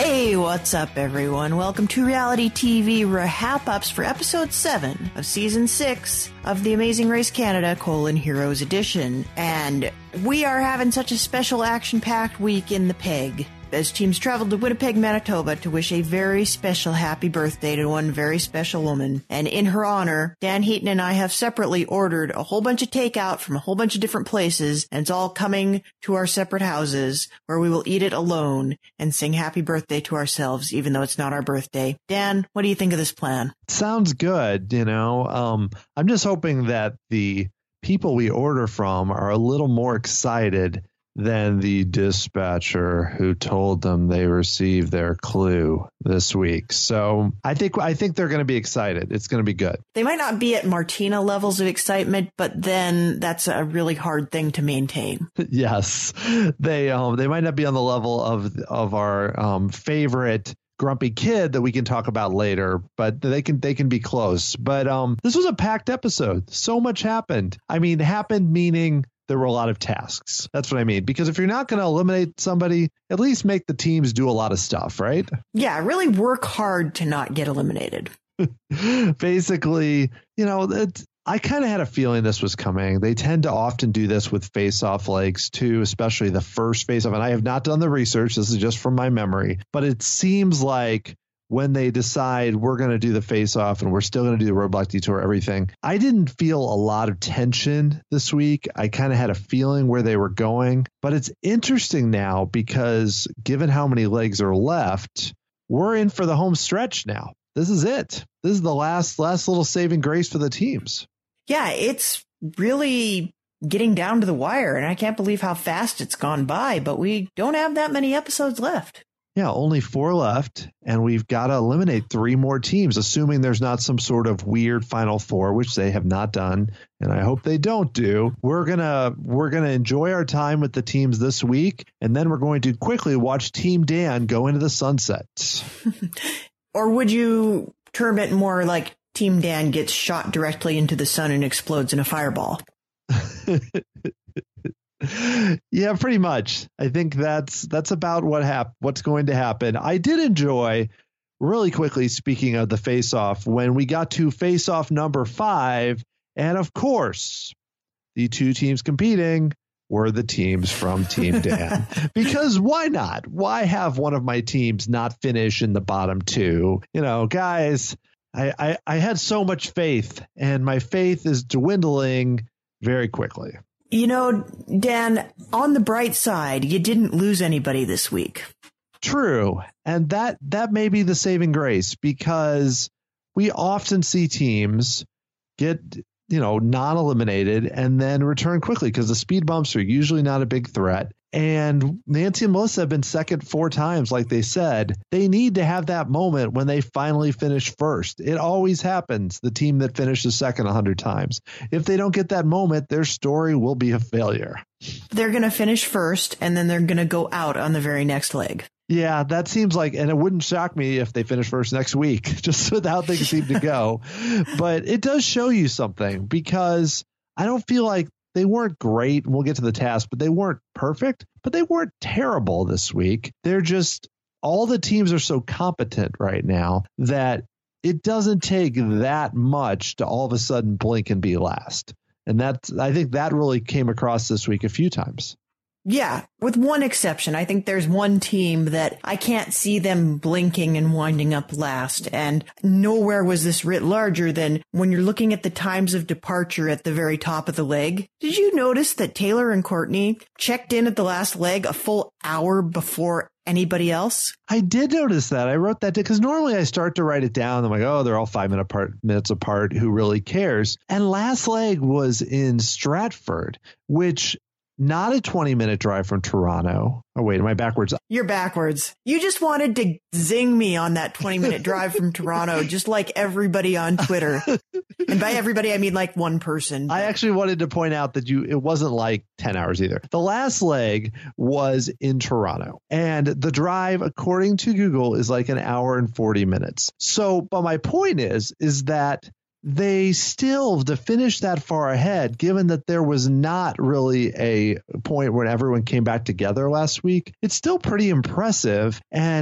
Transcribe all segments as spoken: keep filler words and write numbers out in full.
Hey, what's up, everyone? Welcome to Reality T V Wrap-Ups for Episode seven of Season six of The Amazing Race Canada, colon, Heroes Edition. And we are having such a special action-packed week in the P E G, as teams traveled to Winnipeg, Manitoba to wish a very special happy birthday to one very special woman. And in her honor, Dan Heaton and I have separately ordered a whole bunch of takeout from a whole bunch of different places, and it's all coming to our separate houses, where we will eat it alone and sing happy birthday to ourselves, even though it's not our birthday. Dan, what do you think of this plan? Sounds good, you know. Um, I'm just hoping that the people we order from are a little more excited than the dispatcher who told them they received their clue this week. So I think I think they're going to be excited. It's going to be good. They might not be at Martina levels of excitement, but then that's a really hard thing to maintain. Yes, they um they might not be on the level of of our um, favorite grumpy kid that we can talk about later, but they can they can be close. But um this was a packed episode. So much happened. I mean, happened meaning there were a lot of tasks. That's what I mean. Because if you're not going to eliminate somebody, at least make the teams do a lot of stuff, right? Yeah, really work hard to not get eliminated. Basically, you know, it, I kind of had a feeling this was coming. They tend to often do this with face-off legs too, especially the first face-off. And I have not done the research. This is just from my memory. But it seems like when they decide we're going to do the face-off and we're still going to do the roadblock detour, everything, I didn't feel a lot of tension this week. I kind of had a feeling where they were going. But it's interesting now because given how many legs are left, we're in for the home stretch now. This is it. This is the last last little saving grace for the teams. Yeah, it's really getting down to the wire, and I can't believe how fast it's gone by, but we don't have that many episodes left. Yeah, only four left, and we've got to eliminate three more teams, assuming there's not some sort of weird Final Four, which they have not done, and I hope they don't do. We're gonna we're gonna enjoy our time with the teams this week, and then we're going to quickly watch Team Dan go into the sunset. Or would you term it more like Team Dan gets shot directly into the sun and explodes in a fireball? Yeah, pretty much. I think that's that's about what hap- what's going to happen. I did enjoy, really quickly, speaking of the face-off, when we got to face-off number five, and of course, the two teams competing were the teams from Team Dan. Because why not? Why have one of my teams not finish in the bottom two? You know, guys, I, I, I had so much faith, and my faith is dwindling very quickly. You know, Dan, on the bright side, you didn't lose anybody this week. True. And that that may be the saving grace, because we often see teams get, you know, non-eliminated and then return quickly because the speed bumps are usually not a big threat. And Nancy and Melissa have been second four times, like they said. They need to have that moment when they finally finish first. It always happens, the team that finishes second a hundred times. If they don't get that moment, their story will be a failure. They're going to finish first, and then they're going to go out on the very next leg. Yeah, that seems like, and it wouldn't shock me if they finish first next week, just with how things seem to go. But it does show you something, because I don't feel like they weren't great, and we'll get to the task, but they weren't perfect, but they weren't terrible this week. They're just, all the teams are so competent right now that it doesn't take that much to all of a sudden blink and be last. And that's, I think that really came across this week a few times. Yeah, with one exception. I think there's one team that I can't see them blinking and winding up last. And nowhere was this writ larger than when you're looking at the times of departure at the very top of the leg. Did you notice that Taylor and Courtney checked in at the last leg a full hour before anybody else? I did notice that. I wrote that because normally I start to write it down. I'm like, oh, they're all five minute apart, minutes apart. Who really cares? And last leg was in Stratford, which not a twenty minute drive from Toronto. Oh, wait, am I backwards? You're backwards. You just wanted to zing me on that twenty minute drive from Toronto, just like everybody on Twitter. And by everybody, I mean like one person. I actually wanted to point out that you it wasn't like ten hours either. The last leg was in Toronto, and the drive, according to Google, is like an hour and forty minutes. So, but my point is, is that they still, to finish that far ahead, given that there was not really a point when everyone came back together last week, it's still pretty impressive. And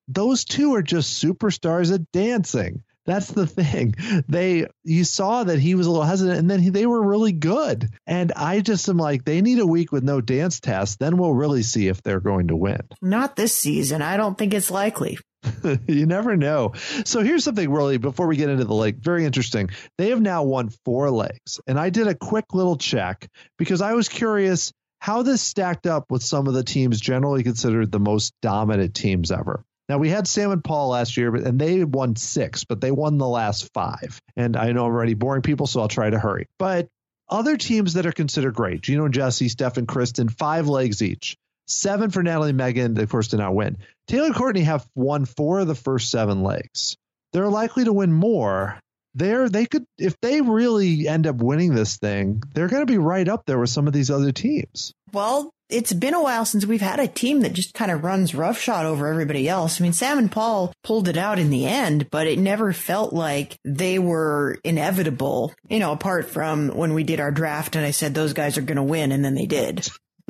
those two are just superstars at dancing. That's the thing. They, you saw that he was a little hesitant, and then he, they were really good. And I just am like, they need a week with no dance test. Then we'll really see if they're going to win. Not this season. I don't think it's likely. You never know. So here's something really, before we get into the leg, very interesting. They have now won four legs. And I did a quick little check because I was curious how this stacked up with some of the teams generally considered the most dominant teams ever. Now, we had Sam and Paul last year, and they won six, but they won the last five. And I know I'm already boring people, so I'll try to hurry. But other teams that are considered great, Gino and Jesse, Steph and Kristen, five legs each. Seven for Natalie and Megan, they, of course, did not win. Taylor and Courtney have won four of the first seven legs. They're likely to win more. They're, they could, if they really end up winning this thing, they're going to be right up there with some of these other teams. Well, it's been a while since we've had a team that just kind of runs roughshod over everybody else. I mean, Sam and Paul pulled it out in the end, but it never felt like they were inevitable, you know, apart from when we did our draft and I said those guys are going to win, and then they did.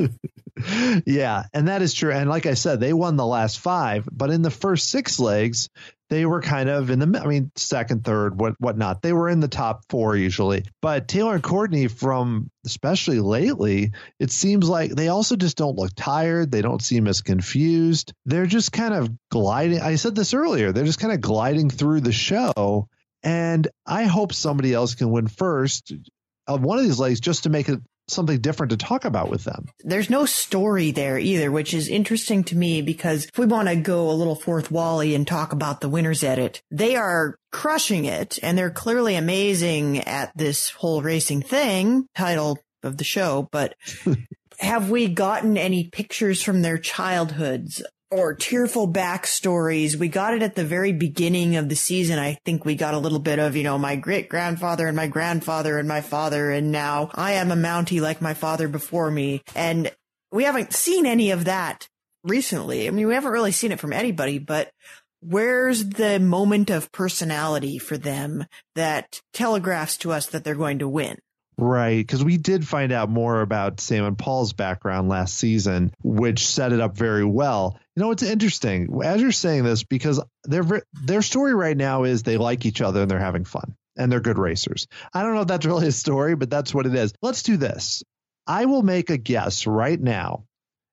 Yeah, and that is true. And like I said, they won the last five, but in the first six legs, they were kind of in the, I mean, second, third, what whatnot. They were in the top four usually. But Taylor and Courtney, from especially lately, it seems like they also just don't look tired. They don't seem as confused. They're just kind of gliding. I said this earlier. They're just kind of gliding through the show. And I hope somebody else can win first of one of these legs just to make it something different to talk about with them. There's no story there either, which is interesting to me because if we want to go a little fourth wally and talk about the winner's edit, they are crushing it and they're clearly amazing at this whole racing thing, title of the show. But have we gotten any pictures from their childhoods or tearful backstories? We got it at the very beginning of the season. I think we got a little bit of, you know, my great grandfather and my grandfather and my father. And now I am a Mountie like my father before me. And we haven't seen any of that recently. I mean, we haven't really seen it from anybody, but where's the moment of personality for them that telegraphs to us that they're going to win? Right, because we did find out more about Sam and Paul's background last season, which set it up very well. You know, it's interesting as you're saying this because their their story right now is they like each other and they're having fun and they're good racers. I don't know if that's really a story, but that's what it is. Let's do this. I will make a guess right now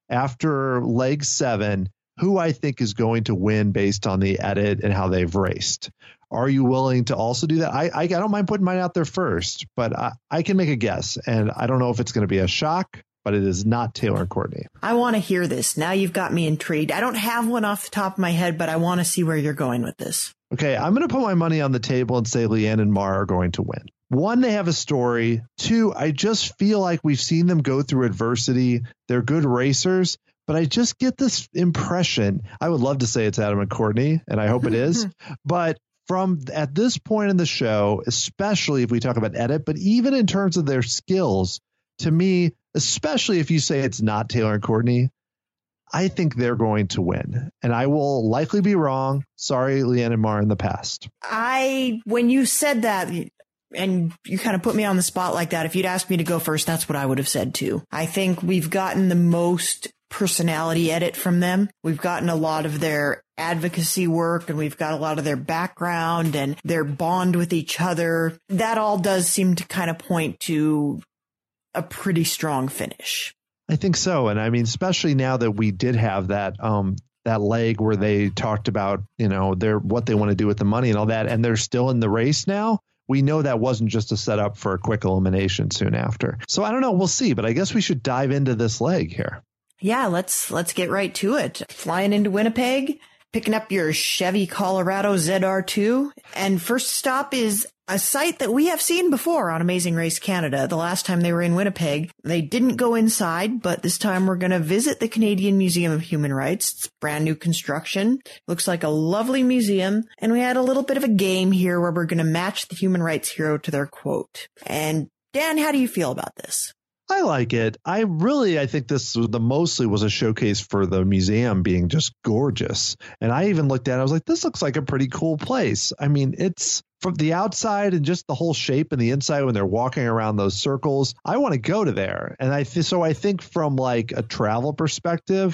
after leg seven who I think is going to win based on the edit and how they've raced. Are you willing to also do that? I, I, I don't mind putting mine out there first, but I, I can make a guess. And I don't know if it's going to be a shock, but it is not Taylor and Courtney. I want to hear this. Now you've got me intrigued. I don't have one off the top of my head, but I want to see where you're going with this. Okay, I'm going to put my money on the table and say Leanne and Mar are going to win. One, they have a story. Two, I just feel like we've seen them go through adversity. They're good racers. But I just get this impression. I would love to say it's Adam and Courtney, and I hope it is. But from at this point in the show, especially if we talk about edit, but even in terms of their skills, to me, especially if you say it's not Taylor and Courtney, I think they're going to win. And I will likely be wrong. Sorry, Leanne and Mar in the past. I, when you said that, and you kind of put me on the spot like that, if you'd asked me to go first, that's what I would have said too. I think we've gotten the most personality edit from them. We've gotten a lot of their advocacy work and we've got a lot of their background and their bond with each other. That all does seem to kind of point to a pretty strong finish. I think so. And I mean, especially now that we did have that, um, that leg where they talked about, you know, their, what they want to do with the money and all that. And they're still in the race now. We know that wasn't just a setup for a quick elimination soon after. So I don't know. We'll see. But I guess we should dive into this leg here. Yeah, let's let's get right to it. Flying into Winnipeg, picking up your Chevy Colorado Z R two. And first stop is a site that we have seen before on Amazing Race Canada. The last time they were in Winnipeg, they didn't go inside, but this time we're going to visit the Canadian Museum of Human Rights. It's brand new construction. Looks like a lovely museum. And we had a little bit of a game here where we're going to match the human rights hero to their quote. And Dan, how do you feel about this? I like it. I really, I think this was the mostly was a showcase for the museum being just gorgeous. And I even looked at it, I was like, this looks like a pretty cool place. I mean, it's from the outside and just the whole shape and the inside when they're walking around those circles. I want to go to there. And I th- so I think from like a travel perspective,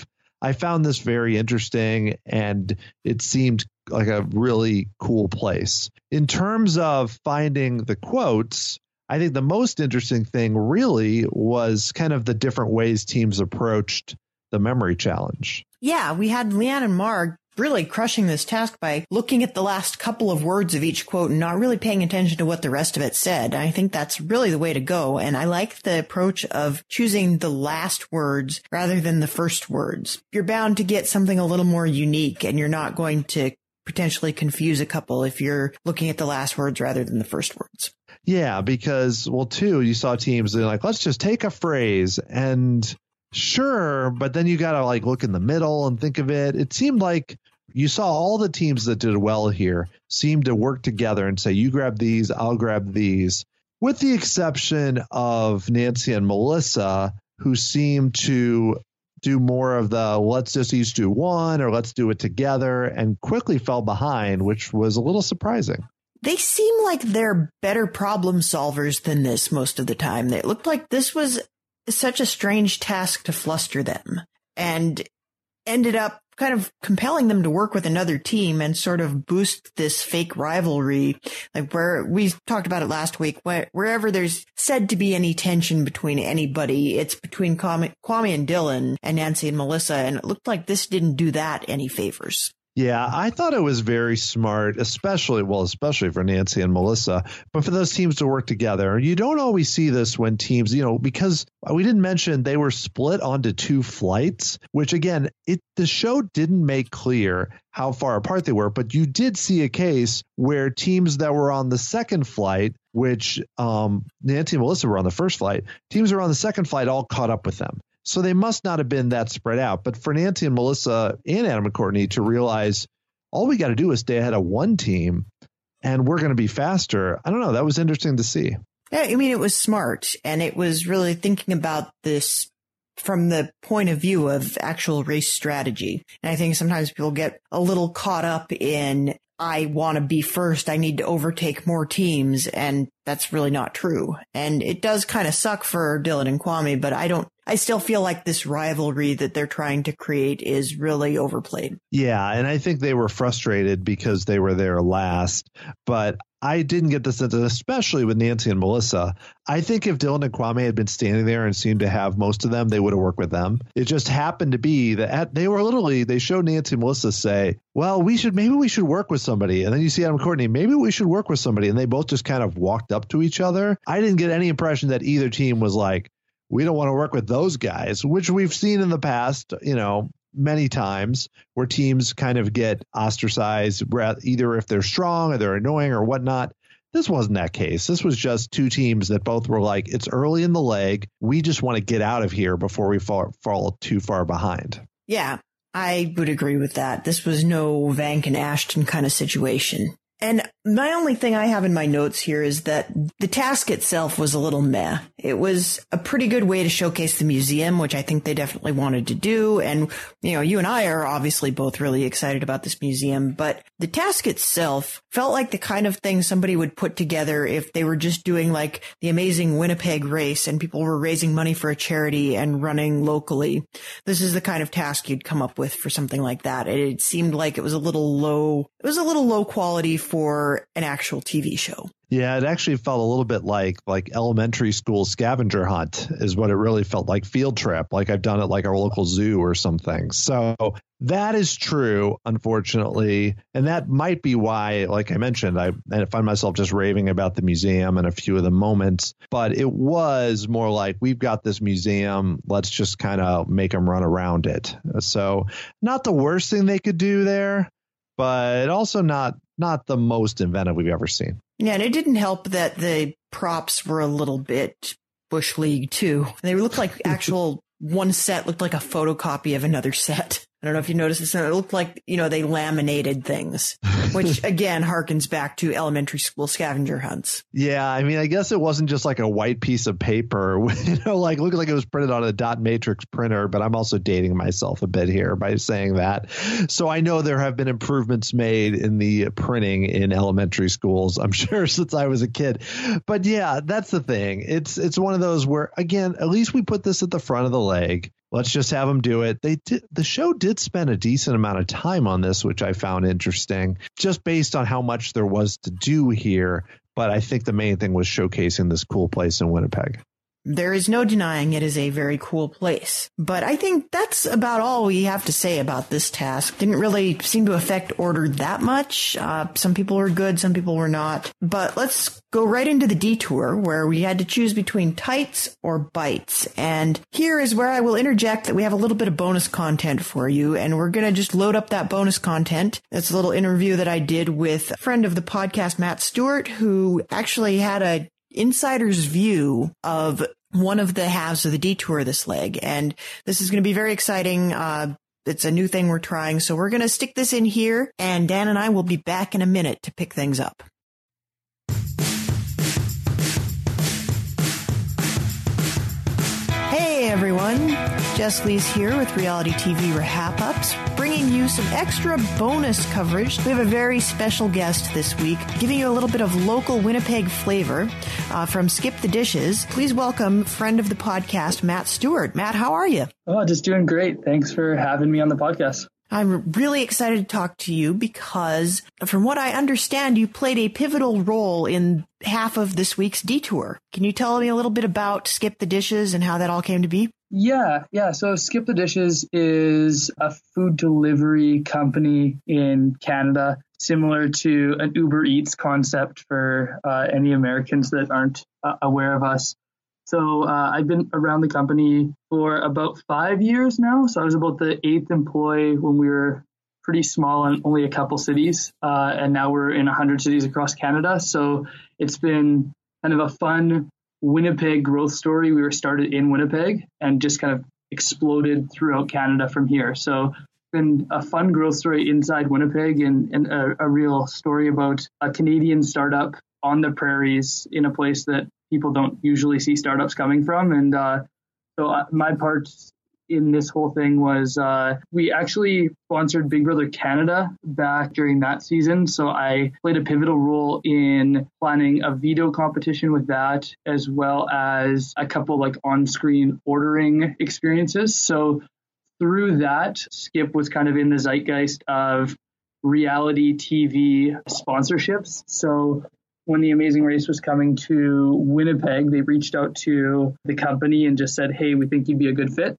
I found this very interesting, and it seemed like a really cool place. In terms of finding the quotes, I think the most interesting thing really was kind of the different ways teams approached the memory challenge. Yeah, we had Leanne and Marg really crushing this task by looking at the last couple of words of each quote and not really paying attention to what the rest of it said. I think that's really the way to go. And I like the approach of choosing the last words rather than the first words. You're bound to get something a little more unique, and you're not going to potentially confuse a couple if you're looking at the last words rather than the first words. Yeah, because, well, too, you saw teams that are like, let's just take a phrase and sure, but then you got to like look in the middle and think of it. It seemed like you saw all the teams that did well here seem to work together and say, you grab these, I'll grab these, with the exception of Nancy and Melissa, who seemed to do more of the let's just each do one or let's do it together, and quickly fell behind, which was a little surprising. They seem like they're better problem solvers than this most of the time. It looked like this was such a strange task to fluster them, and ended up kind of compelling them to work with another team and sort of boost this fake rivalry. Like where we talked about it last week, where, wherever there's said to be any tension between anybody, it's between Kwame, Kwame and Dylan and Nancy and Melissa. And it looked like this didn't do that any favors. Yeah, I thought it was very smart, especially, well, especially for Nancy and Melissa, but for those teams to work together. You don't always see this when teams, you know, because we didn't mention they were split onto two flights, which again, it the show didn't make clear how far apart they were, but you did see a case where teams that were on the second flight, which um, Nancy and Melissa were on the first flight, teams that were on the second flight all caught up with them. So they must not have been that spread out. But for Nancy and Melissa and Adam and Courtney to realize all we got to do is stay ahead of one team and we're going to be faster. I don't know. That was interesting to see. Yeah, I mean, it was smart. And it was really thinking about this from the point of view of actual race strategy. And I think sometimes people get a little caught up in, I want to be first, I need to overtake more teams. And that's really not true. And it does kind of suck for Dylan and Kwame, but I don't, I still feel like this rivalry that they're trying to create is really overplayed. Yeah, and I think they were frustrated because they were there last. But I didn't get the sense, especially with Nancy and Melissa. I think if Dylan and Kwame had been standing there and seemed to have most of them, they would have worked with them. It just happened to be that they were literally, they showed Nancy and Melissa say, well, we should, maybe we should work with somebody. And then you see Adam and Courtney, maybe we should work with somebody. And they both just kind of walked up to each other. I didn't get any impression that either team was like, we don't want to work with those guys, which we've seen in the past, you know, many times where teams kind of get ostracized, either if they're strong or they're annoying or whatnot. This wasn't that case. This was just two teams that both were like, it's early in the leg. We just want to get out of here before we fall, fall too far behind. Yeah, I would agree with that. This was no Vank and Ashton kind of situation. And my only thing I have in my notes here is that the task itself was a little meh. It was a pretty good way to showcase the museum, which I think they definitely wanted to do. And, you know, you and I are obviously both really excited about this museum, but the task itself felt like the kind of thing somebody would put together if they were just doing like the Amazing Winnipeg race and people were raising money for a charity and running locally. This is the kind of task you'd come up with for something like that. It seemed like it was a little low. It was a little low quality for an actual T V show. Yeah, it actually felt a little bit like like elementary school scavenger hunt is what it really felt like. Field trip, like I've done it like our local zoo or something. So that is true, unfortunately. And that might be why, like I mentioned, I, I find myself just raving about the museum and a few of the moments. But it was more like, we've got this museum. Let's just kind of make them run around it. So not the worst thing they could do there, but also not not the most inventive we've ever seen. Yeah, and it didn't help that the props were a little bit Bush League, too. They looked like actual one set looked like a photocopy of another set. I don't know if you noticed this. It looked like, you know, they laminated things, which again harkens back to elementary school scavenger hunts. Yeah, I mean, I guess it wasn't just like a white piece of paper, you know, like looked like it was printed on a dot matrix printer, but I'm also dating myself a bit here by saying that. So I know there have been improvements made in the printing in elementary schools, I'm sure, since I was a kid. But yeah, that's the thing. It's it's one of those where, again, at least we put this at the front of the leg. let's just have them do it. They did, the show did spend a decent amount of time on this, which I found interesting, just based on how much there was to do here. But I think the main thing was showcasing this cool place in Winnipeg. There is no denying it is a very cool place. But I think that's about all we have to say about this task. Didn't really seem to affect order that much. Uh, some people were good, some people were not. But let's go right into the detour, where we had to choose between tights or bites. And here is where I will interject that we have a little bit of bonus content for you. And we're going to just load up that bonus content. It's a little interview that I did with a friend of the podcast, Matt Stewart, who actually had a insider's view of one of the halves of the detour this leg. And this is going to be very exciting. Uh, it's a new thing we're trying. So we're going to stick this in here, and Dan and I will be back in a minute to pick things up. Hey everyone, Jess Lees here with Reality T V Wrap Ups, bringing you some extra bonus coverage. We have a very special guest this week, giving you a little bit of local Winnipeg flavor uh, from Skip the Dishes. Please welcome friend of the podcast, Matt Stewart. Matt, how are you? Oh, just doing great. Thanks for having me on the podcast. I'm really excited to talk to you because, from what I understand, you played a pivotal role in half of this week's detour. Can you tell me a little bit about Skip the Dishes and how that all came to be? Yeah, yeah. So Skip the Dishes is a food delivery company in Canada, similar to an Uber Eats concept for uh, any Americans that aren't uh, aware of us. So uh, I've been around the company for about five years now. So I was about the eighth employee when we were pretty small in only a couple cities. Uh, and now we're in one hundred cities across Canada. So it's been kind of a fun Winnipeg growth story. We were started in Winnipeg and just kind of exploded throughout Canada from here. So it's been a fun growth story inside Winnipeg, and, and a, a real story about a Canadian startup on the prairies in a place that people don't usually see startups coming from. And uh, so uh, my part in this whole thing was uh, we actually sponsored Big Brother Canada back during that season. So I played a pivotal role in planning a veto competition with that, as well as a couple like on-screen ordering experiences. So through that, Skip was kind of in the zeitgeist of reality T V sponsorships. So when The Amazing Race was coming to Winnipeg, they reached out to the company and just said, hey, we think you'd be a good fit.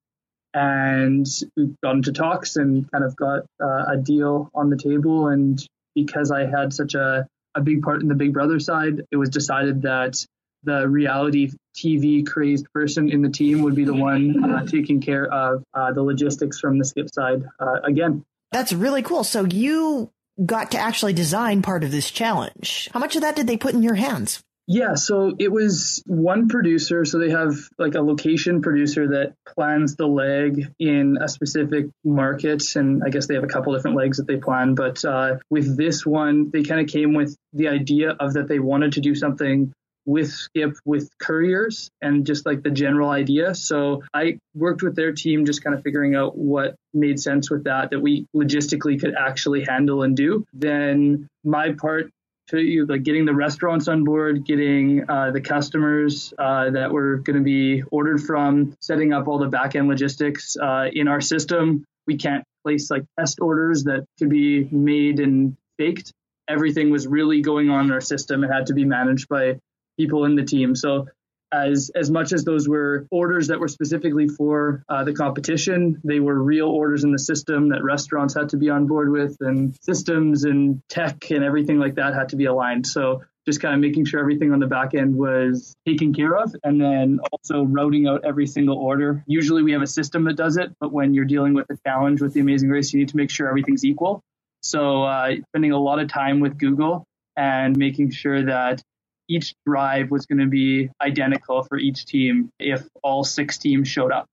And we got into talks and kind of got uh, a deal on the table. And because I had such a, a big part in the Big Brother side, it was decided that the reality T V crazed person in the team would be the one uh, taking care of uh, the logistics from the Skip side uh, again. That's really cool. So you got to actually design part of this challenge. How much of that did they put in your hands? Yeah, so it was one producer. So they have like a location producer that plans the leg in a specific market. And I guess they have a couple different legs that they plan. But uh, with this one, they kind of came with the idea of that they wanted to do something with Skip, with couriers, and just like the general idea. So I worked with their team, just kind of figuring out what made sense with that, that we logistically could actually handle and do. Then my part to you, like getting the restaurants on board, getting uh, the customers uh, that were going to be ordered from, setting up all the back end logistics uh, in our system. We can't place like test orders that could be made and faked. Everything was really going on in our system. It had to be managed by people in the team. So as as much as those were orders that were specifically for uh, the competition, they were real orders in the system that restaurants had to be on board with, and systems and tech and everything like that had to be aligned. So just kind of making sure everything on the back end was taken care of, and then also routing out every single order. Usually we have a system that does it, but when you're dealing with a challenge with The Amazing Race, you need to make sure everything's equal. So uh, spending a lot of time with Google and making sure that each drive was going to be identical for each team if all six teams showed up.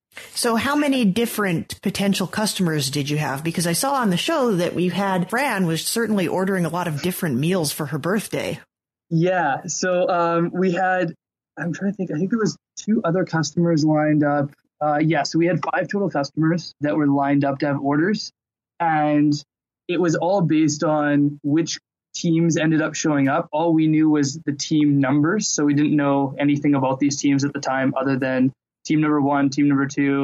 So how many different potential customers did you have? Because I saw on the show that we've had Fran was certainly ordering a lot of different meals for her birthday. Yeah. So um, we had, I'm trying to think, I think there was two other customers lined up. Uh, yeah. So we had five total customers that were lined up to have orders. And it was all based on which teams ended up showing up. All we knew was the team numbers. So we didn't know anything about these teams at the time other than team number one, team number two,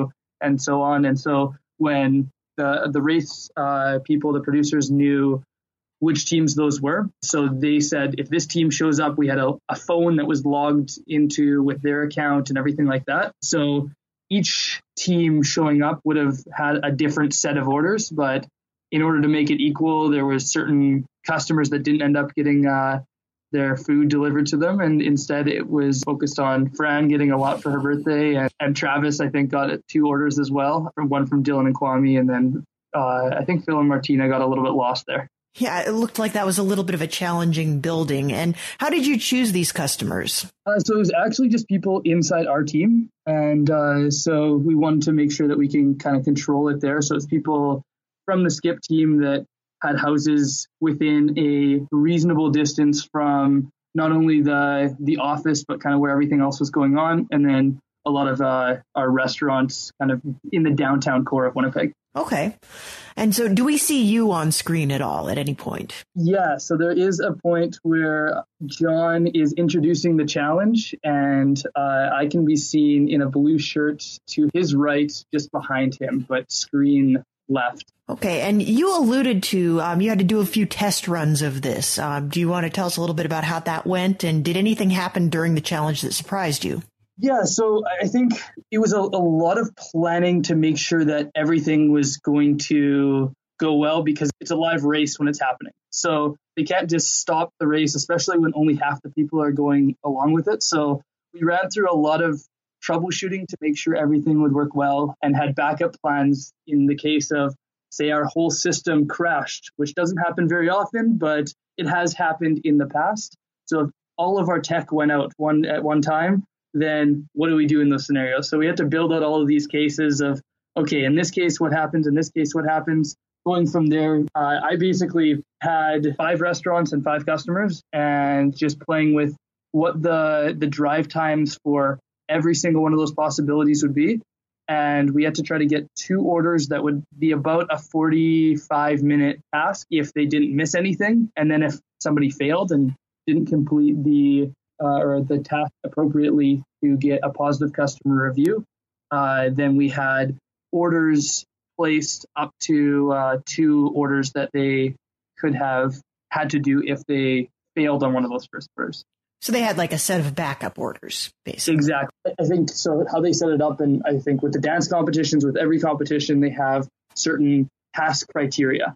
and so on. And so when the the race uh, people, the producers knew which teams those were. So they said, if this team shows up, we had a, a phone that was logged into with their account and everything like that. So each team showing up would have had a different set of orders, but in order to make it equal, there was certain customers that didn't end up getting uh, their food delivered to them. And instead it was focused on Fran getting a lot for her birthday. And, and Travis, I think, got two orders as well, one from Dylan and Kwame. And then uh, I think Phil and Martina got a little bit lost there. Yeah, it looked like that was a little bit of a challenging building. And how did you choose these customers? Uh, so it was actually just people inside our team. And uh, so we wanted to make sure that we can kind of control it there. So it's people from the Skip team that had houses within a reasonable distance from not only the the office, but kind of where everything else was going on. And then a lot of uh, our restaurants kind of in the downtown core of Winnipeg. Okay. And so do we see you on screen at all at any point? Yeah. So there is a point where John is introducing the challenge, and uh, I can be seen in a blue shirt to his right, just behind him, but screen left. Okay. And you alluded to um, you had to do a few test runs of this. Um, do you want to tell us a little bit about how that went? And did anything happen during the challenge that surprised you? Yeah, so I think it was a, a lot of planning to make sure that everything was going to go well, because it's a live race when it's happening. So they can't just stop the race, especially when only half the people are going along with it. So we ran through a lot of troubleshooting to make sure everything would work well, and had backup plans in the case of, say, our whole system crashed, which doesn't happen very often, but it has happened in the past. So if all of our tech went out one at one time, then what do we do in those scenarios? So we had to build out all of these cases of, okay, in this case, what happens? In this case, what happens? Going from there, uh, I basically had five restaurants and five customers, and just playing with what the the drive times for every single one of those possibilities would be. And we had to try to get two orders that would be about a forty-five minute task if they didn't miss anything. And then if somebody failed and didn't complete the Uh, or the task appropriately to get a positive customer review, uh, then we had orders placed up to uh, two orders that they could have had to do if they failed on one of those first orders. So they had like a set of backup orders, basically. Exactly. I think so. How they set it up, and I think with the dance competitions, with every competition, they have certain task criteria.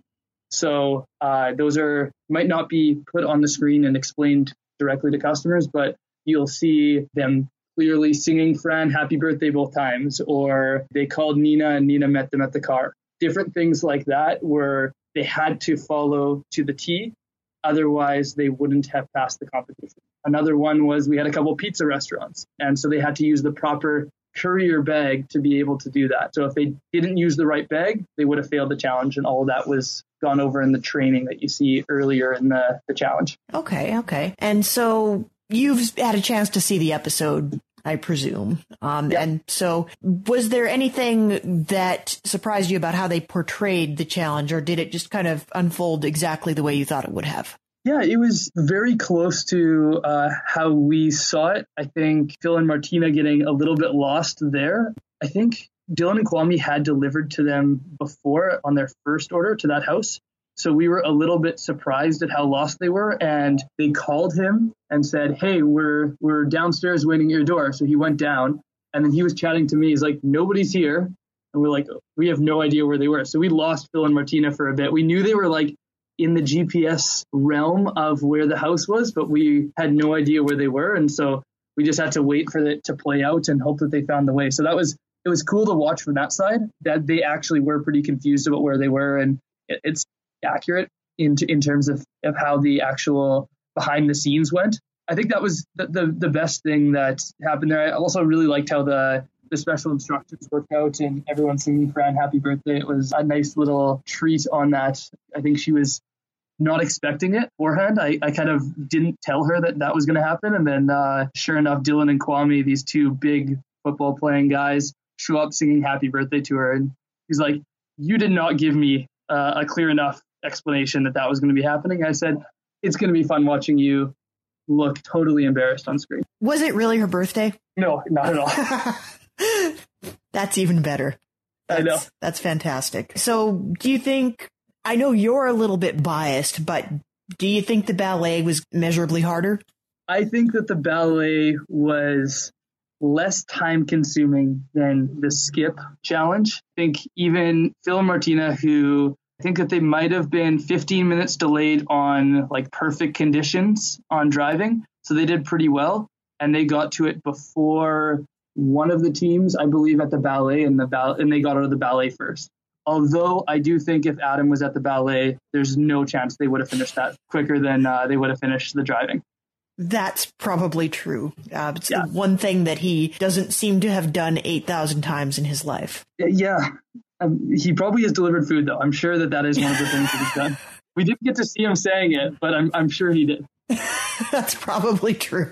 So uh, those are might not be put on the screen and explained directly to customers, but you'll see them clearly singing Fran happy birthday both times, or they called Nina and Nina met them at the car. Different things like that where they had to follow to the T, otherwise they wouldn't have passed the competition. Another one was we had a couple pizza restaurants, and so they had to use the proper courier bag to be able to do that. So if they didn't use the right bag, they would have failed the challenge, and all of that was gone over in the training that you see earlier in the, the challenge. Okay, okay. And so you've had a chance to see the episode, I presume. Um, yeah. And so was there anything that surprised you about how they portrayed the challenge, or did it just kind of unfold exactly the way you thought it would have? Yeah, it was very close to uh, how we saw it. I think Phil and Martina getting a little bit lost there. I think Dylan and Kwame had delivered to them before on their first order to that house. So we were a little bit surprised at how lost they were. And they called him and said, hey, we're we're downstairs waiting at your door. So he went down, and then he was chatting to me. He's like, nobody's here. And we're like, we have no idea where they were. So we lost Phil and Martina for a bit. We knew they were like in the G P S realm of where the house was, but we had no idea where they were. And so we just had to wait for it to play out and hope that they found the way. So that was, it was cool to watch from that side, that they actually were pretty confused about where they were. And it, it's accurate in, in terms of, of how the actual behind the scenes went. I think that was the, the, the best thing that happened there. I also really liked how the, the special instructions worked out and everyone singing Fran happy birthday. It was a nice little treat on that. I think she was not expecting it beforehand. I, I kind of didn't tell her that that was going to happen. And then uh, sure enough, Dylan and Kwame, these two big football playing guys, show up singing happy birthday to her. And he's like, you did not give me uh, a clear enough explanation that that was going to be happening. I said, it's going to be fun watching you look totally embarrassed on screen. Was it really her birthday? No, not at all. That's even better. That's, I know. That's fantastic. So do you think, I know you're a little bit biased, but do you think the ballet was measurably harder? I think that the ballet was less time consuming than the skip challenge. I think even Phil and Martina, who I think that they might have been fifteen minutes delayed on like perfect conditions on driving. So they did pretty well. And they got to it before one of the teams, I believe, at the ballet, and the ball- and they got out of the ballet first. Although I do think if Adam was at the ballet, there's no chance they would have finished that quicker than uh, they would have finished the driving. That's probably true. Uh, it's Yeah. the one thing that he doesn't seem to have done eight thousand times in his life. Yeah. Um, he probably has delivered food, though. I'm sure that that is one of the things that he's done. We didn't get to see him saying it, but I'm, I'm sure he did. That's probably true.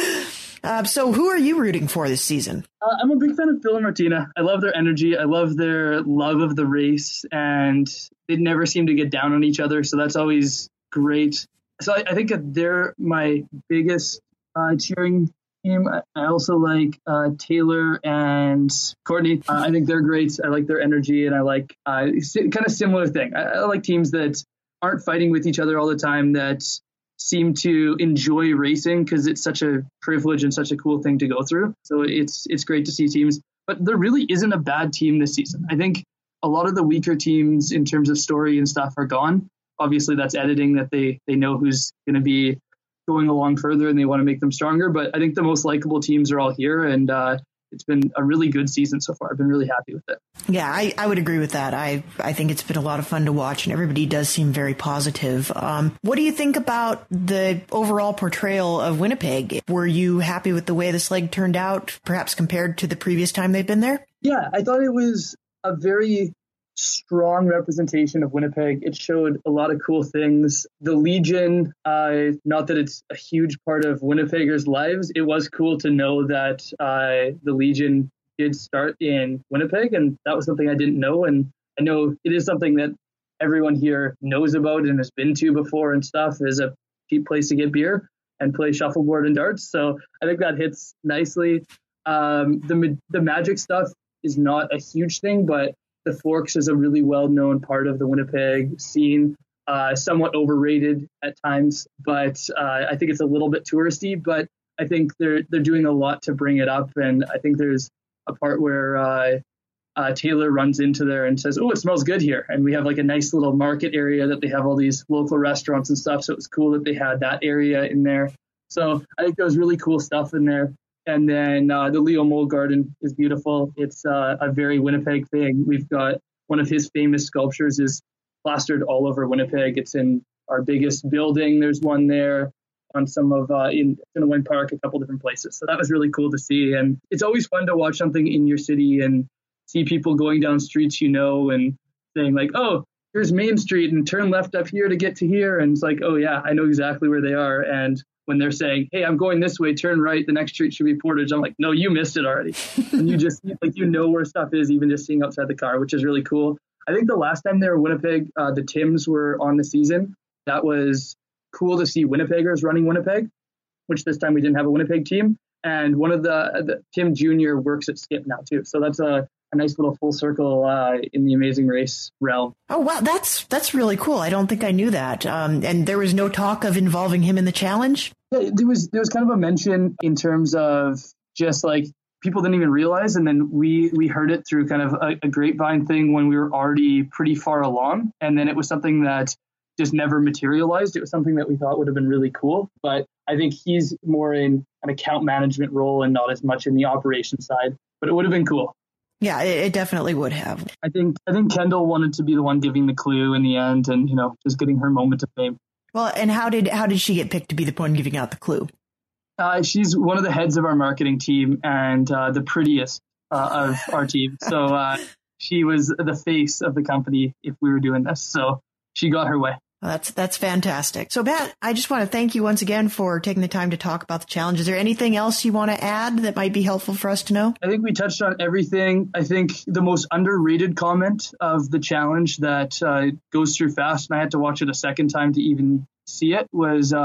Uh, so who are you rooting for this season? Uh, I'm a big fan of Phil and Martina. I love their energy. I love their love of the race, and they never seem to get down on each other. So that's always great. So I, I think that they're my biggest uh, cheering team. I, I also like uh, Taylor and Courtney. Uh, I think they're great. I like their energy, and I like uh, si- kind of similar thing. I, I like teams that aren't fighting with each other all the time, that seem to enjoy racing because it's such a privilege and such a cool thing to go through. So it's it's great to see teams, but there really isn't a bad team this season. I think a lot of the weaker teams in terms of story and stuff are gone. Obviously that's editing, that they they know who's going to be going along further and they want to make them stronger. But I think the most likable teams are all here, and uh, it's been a really good season so far. I've been really happy with it. Yeah, I, I would agree with that. I, I think it's been a lot of fun to watch, and everybody does seem very positive. Um, what do you think about the overall portrayal of Winnipeg? Were you happy with the way this leg turned out, perhaps compared to the previous time they've been there? Yeah, I thought it was a very strong representation of Winnipeg. It showed a lot of cool things. The Legion, uh, not that it's a huge part of Winnipeggers' lives, it was cool to know that uh, the Legion did start in Winnipeg, and that was something I didn't know. And I know it is something that everyone here knows about and has been to before and stuff. Is a cheap place to get beer and play shuffleboard and darts. So I think that hits nicely. Um, the the magic stuff is not a huge thing, but the Forks is a really well-known part of the Winnipeg scene, uh, somewhat overrated at times, but uh, I think it's a little bit touristy, but I think they're they're doing a lot to bring it up. And I think there's a part where uh, uh, Taylor runs into there and says, "Oh, it smells good here." And we have like a nice little market area that they have all these local restaurants and stuff. So it was cool that they had that area in there. So I think there was really cool stuff in there. And then uh, the Leo Mole Garden is beautiful. It's uh, a very Winnipeg thing. We've got one of his famous sculptures is plastered all over Winnipeg. It's in our biggest building. There's one there on some of uh, in Cinnamon Park, a couple different places. So that was really cool to see. And it's always fun to watch something in your city and see people going down streets, you know, and saying like, "Oh, here's Main Street and turn left up here to get to here." And it's like, "Oh yeah, I know exactly where they are." And when they're saying, "Hey, I'm going this way, turn right, the next street should be Portage," I'm like, "No, you missed it already." And you just, like, you know where stuff is, even just seeing outside the car, which is really cool. I think the last time they were in Winnipeg, uh, the Tims were on the season. That was cool to see Winnipeggers running Winnipeg, which this time we didn't have a Winnipeg team. And one of the, the Tim Junior works at Skip now too. So that's a, a nice little full circle uh, in the Amazing Race realm. Oh, wow. That's that's really cool. I don't think I knew that. Um, and there was no talk of involving him in the challenge? Yeah, there was there was kind of a mention in terms of just like people didn't even realize. And then we we heard it through kind of a, a grapevine thing when we were already pretty far along. And then it was something that just never materialized. It was something that we thought would have been really cool. But I think he's more in an account management role and not as much in the operation side. But it would have been cool. Yeah, it, it definitely would have. I think I think Kendall wanted to be the one giving the clue in the end and, you know, just getting her moment of fame. Well, and how did how did she get picked to be the one giving out the clue? Uh, she's one of the heads of our marketing team and uh, the prettiest uh, of our team. So uh, she was the face of the company if we were doing this. So she got her way. Well, that's that's fantastic. So, Matt, I just want to thank you once again for taking the time to talk about the challenge. Is there anything else you want to add that might be helpful for us to know? I think we touched on everything. I think the most underrated comment of the challenge that uh, goes through fast, and I had to watch it a second time to even see it, was uh,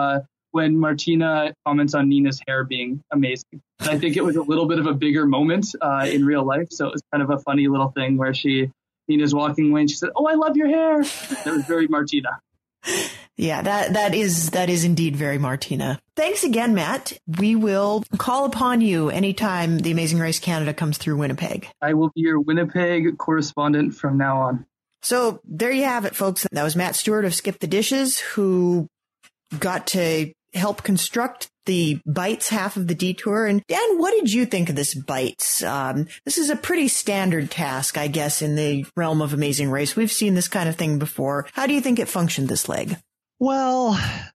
when Martina comments on Nina's hair being amazing. And I think it was a little bit of a bigger moment uh, in real life. So it was kind of a funny little thing where she, Nina's walking away and she said, "Oh, I love your hair." That was very Martina. Yeah, that that is that is indeed very Martina. Thanks again, Matt. We will call upon you anytime The Amazing Race Canada comes through Winnipeg. I will be your Winnipeg correspondent from now on. So there you have it, folks. That was Matt Stewart of Skip the Dishes, who got to help construct the Bites half of the detour. And Dan, what did you think of this Bites? Um, this is a pretty standard task, I guess, in the realm of Amazing Race. We've seen this kind of thing before. How do you think it functioned this leg? Well,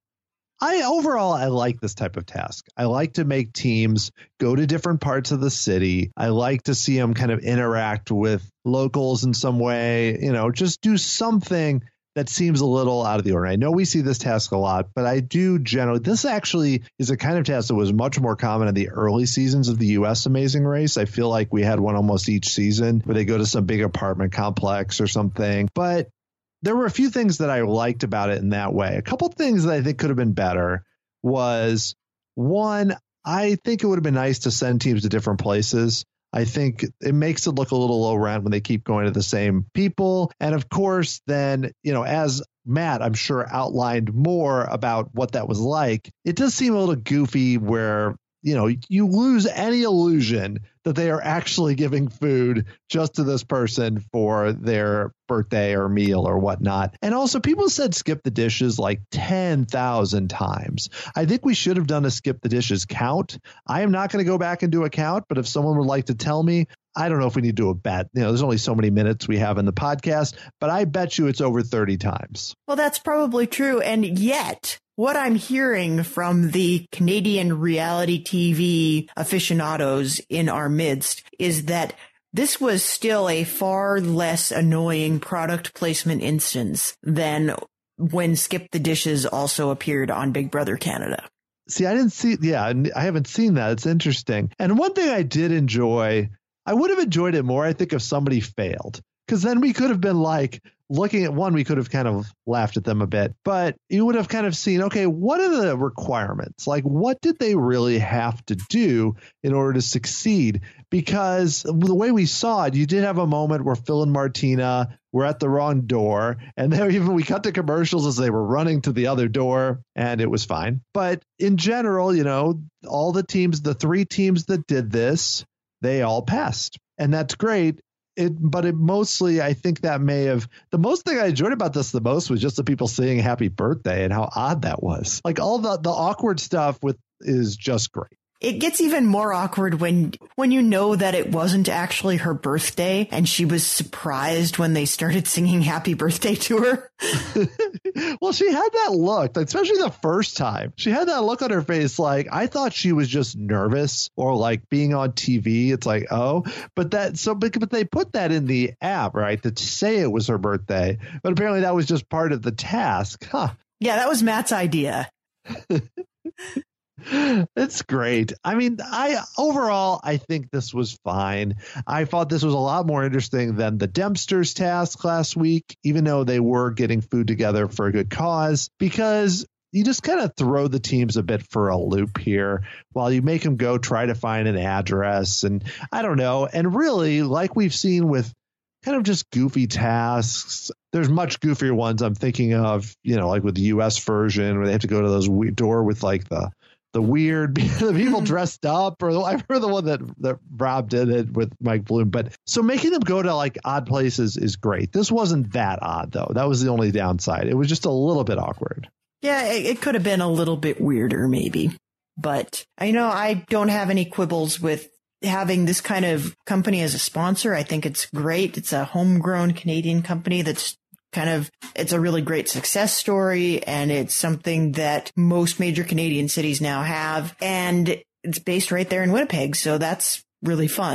I overall, I like this type of task. I like to make teams go to different parts of the city. I like to see them kind of interact with locals in some way, you know, just do something that seems a little out of the ordinary. I know we see this task a lot, but I do generally, this actually is a kind of task that was much more common in the early seasons of the U S Amazing Race. I feel like we had one almost each season where they go to some big apartment complex or something. But there were a few things that I liked about it in that way. A couple things that I think could have been better was, one, I think it would have been nice to send teams to different places. I think it makes it look a little low rent when they keep going to the same people. And of course, then, you know, as Matt, I'm sure, outlined more about what that was like, it does seem a little goofy where, you know, you lose any illusion that they are actually giving food just to this person for their birthday or meal or whatnot. And also, people said skip the dishes like ten thousand times. I think we should have done a skip the dishes count. I am not going to go back and do a count, but if someone would like to tell me, I don't know if we need to do a bet. You know, there's only so many minutes we have in the podcast, but I bet you it's over thirty times. Well, that's probably true. And yet, what I'm hearing from the Canadian reality T V aficionados in our midst is that this was still a far less annoying product placement instance than when Skip the Dishes also appeared on Big Brother Canada. See, I didn't see. Yeah, I haven't seen that. It's interesting. And one thing I did enjoy, I would have enjoyed it more, I think, if somebody failed, because then we could have been like, looking at one, we could have kind of laughed at them a bit, but you would have kind of seen, okay, what are the requirements? Like, what did they really have to do in order to succeed? Because the way we saw it, you did have a moment where Phil and Martina were at the wrong door, and there even we cut to commercials as they were running to the other door, and it was fine. But in general, you know, all the teams, the three teams that did this, they all passed, and that's great. It, but it mostly, I think that may have, the most thing I enjoyed about this the most was just the people saying happy birthday and how odd that was. Like all the, the awkward stuff with is just great. It gets even more awkward when when you know that it wasn't actually her birthday and she was surprised when they started singing happy birthday to her. Well, she had that look, especially the first time. She had that look on her face like, I thought she was just nervous or like being on T V. It's like, oh, but that so but, but they put that in the app, right, to say it was her birthday. But apparently that was just part of the task. Huh. Yeah, that was Matt's idea. It's great. I mean, I overall, I think this was fine. I thought this was a lot more interesting than the Dempster's task last week, even though they were getting food together for a good cause, because you just kind of throw the teams a bit for a loop here while you make them go try to find an address. And I don't know. And really, like we've seen with kind of just goofy tasks, there's much goofier ones I'm thinking of, you know, like with the U S version where they have to go to those we- door with like the The weird the people dressed up, or the, I remember the one that, that Rob did it with Mike Bloom. But so making them go to like odd places is great. This wasn't that odd, though. That was the only downside. It was just a little bit awkward. Yeah, it, it could have been a little bit weirder, maybe. But I know I don't have any quibbles with having this kind of company as a sponsor. I think it's great. It's a homegrown Canadian company that's kind of, it's a really great success story, and it's something that most major Canadian cities now have, and it's based right there in Winnipeg, so that's really fun.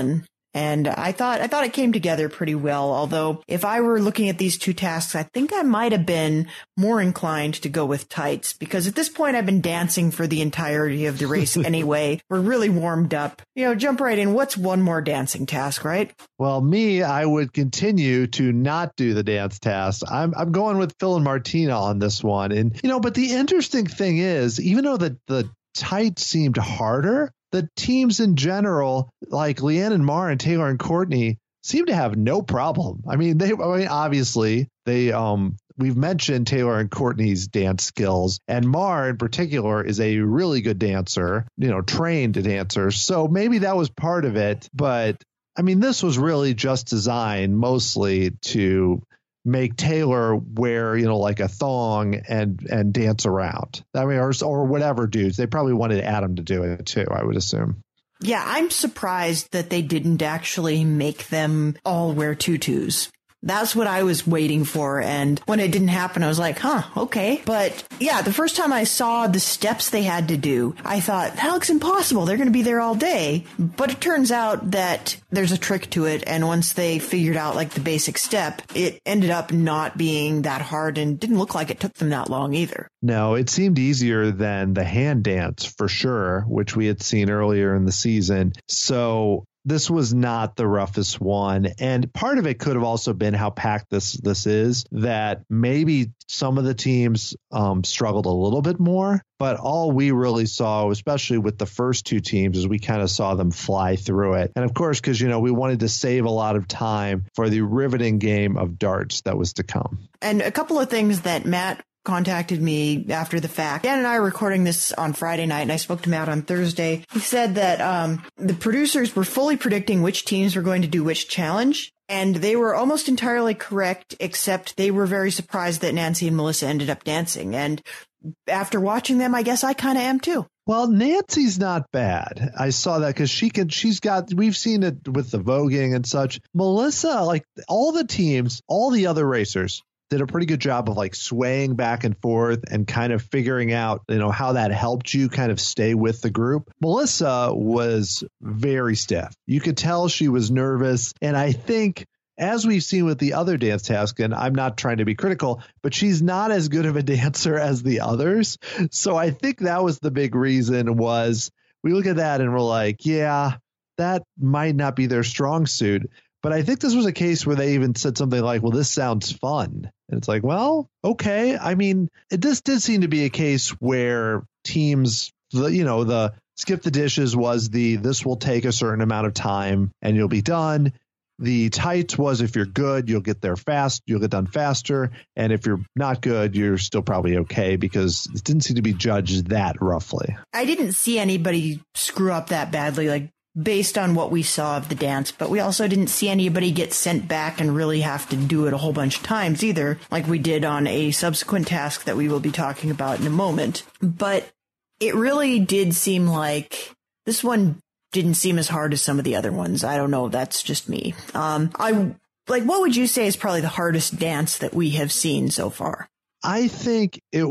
And I thought I thought it came together pretty well, although if I were looking at these two tasks, I think I might have been more inclined to go with tights, because at this point I've been dancing for the entirety of the race anyway. We're really warmed up. You know, jump right in. What's one more dancing task, right? Well, me, I would continue to not do the dance task. I'm I'm going with Phil and Martina on this one. And, you know, but the interesting thing is, even though the, the tights seemed harder, the teams in general, like Leanne and Mar and Taylor and Courtney, seem to have no problem. I mean, they, I mean, obviously, they, um, we've mentioned Taylor and Courtney's dance skills, and Mar in particular is a really good dancer, you know, trained dancer. So maybe that was part of it. But I mean, this was really just designed mostly to make Taylor wear, you know, like a thong and and dance around. I mean, or, or whatever dudes. They probably wanted Adam to do it too, I would assume. Yeah, I'm surprised that they didn't actually make them all wear tutus. That's what I was waiting for. And when it didn't happen, I was like, huh, okay. But yeah, the first time I saw the steps they had to do, I thought, that looks impossible. They're going to be there all day. But it turns out that there's a trick to it. And once they figured out like the basic step, it ended up not being that hard and didn't look like it took them that long either. No, it seemed easier than the hand dance for sure, which we had seen earlier in the season. So this was not the roughest one. And part of it could have also been how packed this this is, that maybe some of the teams um, struggled a little bit more. But all we really saw, especially with the first two teams, is we kind of saw them fly through it. And of course, because, you know, we wanted to save a lot of time for the riveting game of darts that was to come. And a couple of things that Matt contacted me after the fact. Dan and I are recording this on Friday night, and I spoke to Matt on Thursday. He said that um, the producers were fully predicting which teams were going to do which challenge, and they were almost entirely correct, except they were very surprised that Nancy and Melissa ended up dancing. And after watching them, I guess I kind of am too. Well, Nancy's not bad. I saw that because she can, she's got, we've seen it with the voguing and such. Melissa, like all the teams, all the other racers, did a pretty good job of like swaying back and forth and kind of figuring out, you know, how that helped you kind of stay with the group. Melissa was very stiff. You could tell she was nervous. And I think, as we've seen with the other dance task, and I'm not trying to be critical, but she's not as good of a dancer as the others. So I think that was the big reason, was we look at that and we're like, yeah, that might not be their strong suit. But I think this was a case where they even said something like, well, this sounds fun. And it's like, well, okay. I mean, it, this did seem to be a case where teams, the, you know, the skip the dishes was the, this will take a certain amount of time and you'll be done. The tights was, if you're good, you'll get there fast, you'll get done faster. And if you're not good, you're still probably okay, because it didn't seem to be judged that roughly. I didn't see anybody screw up that badly, like based on what we saw of the dance, but we also didn't see anybody get sent back and really have to do it a whole bunch of times either, like we did on a subsequent task that we will be talking about in a moment. But it really did seem like this one didn't seem as hard as some of the other ones. I don't know. That's just me. Um, I like, what would you say is probably the hardest dance that we have seen so far? I think it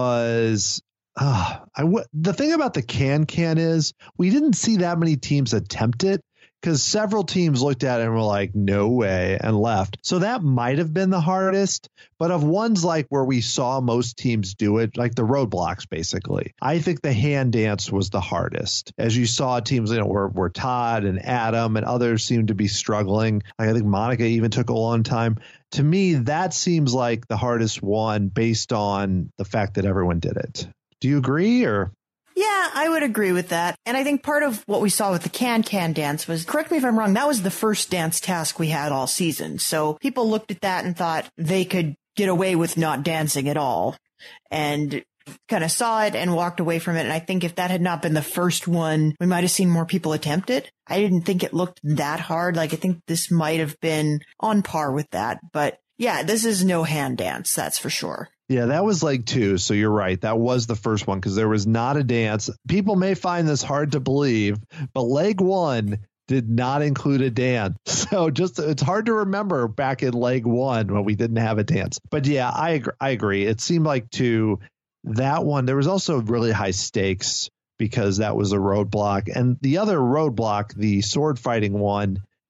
was, uh, I w- the thing about the can-can is we didn't see that many teams attempt it, because several teams looked at it and were like, no way, and left. So that might have been the hardest. But of ones like where we saw most teams do it, like the roadblocks, basically, I think the hand dance was the hardest. As you saw teams, you know, where, where Todd and Adam and others seemed to be struggling. I think Monica even took a long time. To me, that seems like the hardest one based on the fact that everyone did it. Do you agree, or? Yeah, I would agree with that. And I think part of what we saw with the can-can dance was, correct me if I'm wrong, that was the first dance task we had all season. So people looked at that and thought they could get away with not dancing at all, and kind of saw it and walked away from it. And I think if that had not been the first one, we might have seen more people attempt it. I didn't think it looked that hard. Like, I think this might have been on par with that. But yeah, this is no hand dance, that's for sure. Yeah, that was leg two. So you're right. That was the first one, because there was not a dance. People may find this hard to believe, but leg one did not include a dance. So just, it's hard to remember back in leg one when we didn't have a dance. But yeah, I agree. I agree. It seemed like to that one, there was also really high stakes because that was a roadblock. And the other roadblock, the sword fighting one,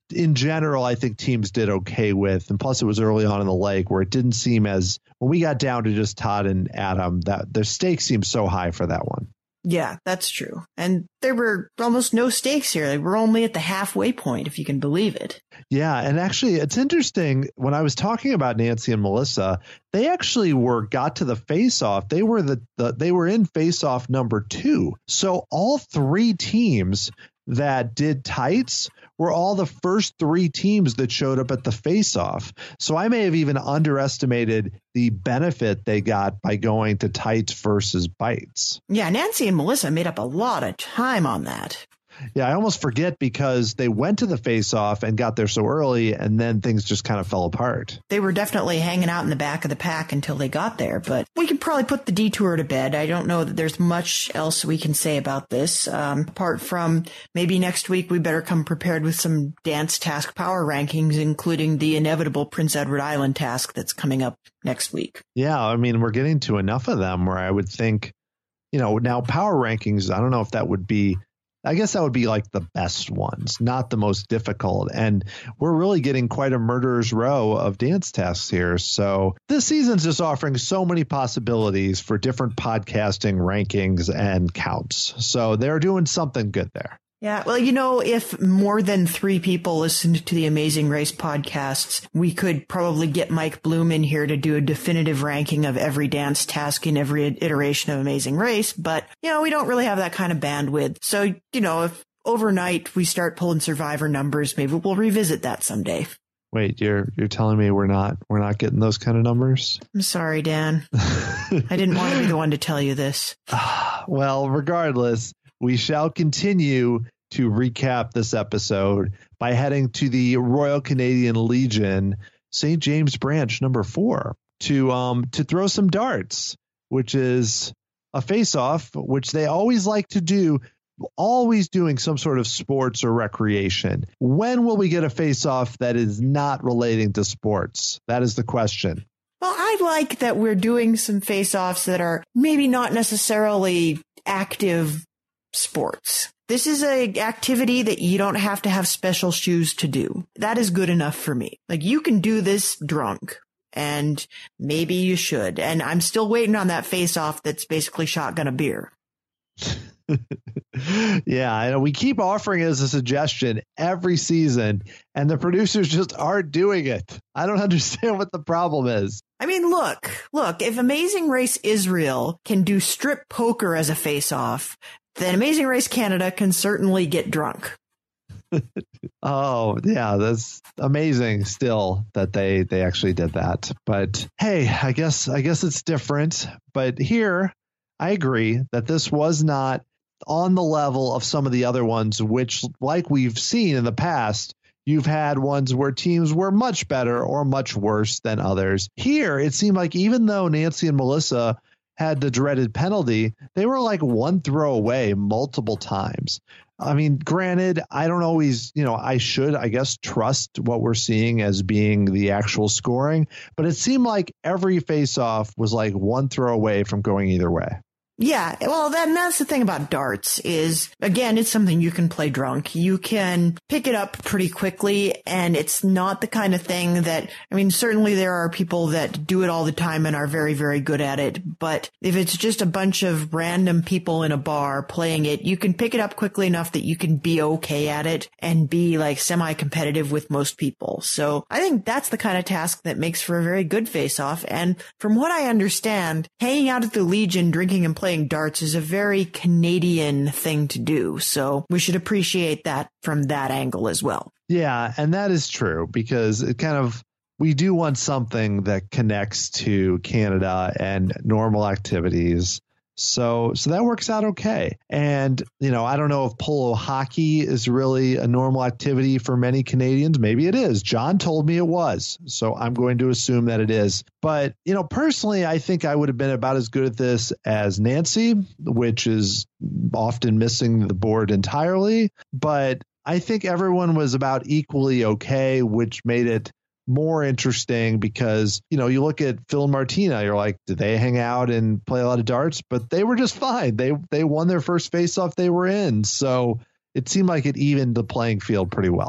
in general, I think teams did okay with. And plus, it was early on in the leg where it didn't seem as when we got down to just Todd and Adam, that the stakes seemed so high for that one. Yeah, that's true. And there were almost no stakes here. Like, we're only at the halfway point, if you can believe it. Yeah. And actually, it's interesting. When I was talking about Nancy and Melissa, they actually were got to the face-off. They were the, the they were in face-off number two. So all three teams that did tights were all the first three teams that showed up at the face-off. So I may have even underestimated the benefit they got by going to tights versus bites. Yeah, Nancy and Melissa made up a lot of time on that. Yeah, I almost forget because they went to the face-off and got there so early, and then things just kind of fell apart. They were definitely hanging out in the back of the pack until they got there, but we could probably put the detour to bed. I don't know that there's much else we can say about this, um, apart from maybe next week we better come prepared with some dance task power rankings, including the inevitable Prince Edward Island task that's coming up next week. Yeah, I mean, we're getting to enough of them where I would think, you know, now power rankings, I don't know if that would be I guess that would be like the best ones, not the most difficult. And we're really getting quite a murderer's row of dance tasks here. So this season's just offering so many possibilities for different podcasting rankings and counts. So they're doing something good there. Yeah, well, you know, if more than three people listened to the Amazing Race podcasts, we could probably get Mike Bloom in here to do a definitive ranking of every dance task in every iteration of Amazing Race. But, you know, we don't really have that kind of bandwidth. So, you know, if overnight we start pulling Survivor numbers, maybe we'll revisit that someday. Wait, you're you're telling me we're not we're not getting those kind of numbers? I'm sorry, Dan. I didn't want to be the one to tell you this. Well, regardless, we shall continue to recap this episode by heading to the Royal Canadian Legion, Saint James Branch number four, to um to throw some darts, which is a face-off, which they always like to do, always doing some sort of sports or recreation. When will we get a face-off that is not relating to sports? That is the question. Well, I like that we're doing some face-offs that are maybe not necessarily active sports. This is a activity that you don't have to have special shoes to do. That is good enough for me. Like, you can do this drunk, and maybe you should. And I'm still waiting on that face-off that's basically shotgun a beer. Yeah, I know we keep offering it as a suggestion every season, and the producers just aren't doing it. I don't understand what the problem is. I mean, look, look, if Amazing Race Israel can do strip poker as a face-off, then Amazing Race Canada can certainly get drunk. Oh, yeah, that's amazing still that they they actually did that. But hey, I guess I guess it's different. But here, I agree that this was not on the level of some of the other ones, which, like we've seen in the past, you've had ones where teams were much better or much worse than others. Here, it seemed like even though Nancy and Melissa had the dreaded penalty, they were like one throw away multiple times. I mean, granted, I don't always, you know, I should, I guess, trust what we're seeing as being the actual scoring, but it seemed like every face-off was like one throw away from going either way. Yeah, well, then that's the thing about darts is, again, it's something you can play drunk. You can pick it up pretty quickly, and it's not the kind of thing that, I mean, certainly there are people that do it all the time and are very, very good at it, but if it's just a bunch of random people in a bar playing it, you can pick it up quickly enough that you can be okay at it and be like semi-competitive with most people. So I think that's the kind of task that makes for a very good face-off, and from what I understand, hanging out at the Legion, drinking and playing playing darts is a very Canadian thing to do. So we should appreciate that from that angle as well. Yeah, and that is true because it kind of, we do want something that connects to Canada and normal activities. So so that works out okay. And, you know, I don't know if polo hockey is really a normal activity for many Canadians. Maybe it is. John told me it was. So I'm going to assume that it is. But, you know, personally, I think I would have been about as good at this as Nancy, which is often missing the board entirely. But I think everyone was about equally okay, which made it more interesting because, you know, you look at Phil and Martina, you're like, did they hang out and play a lot of darts? But they were just fine. They they won their first face-off they were in. So it seemed like it evened the playing field pretty well.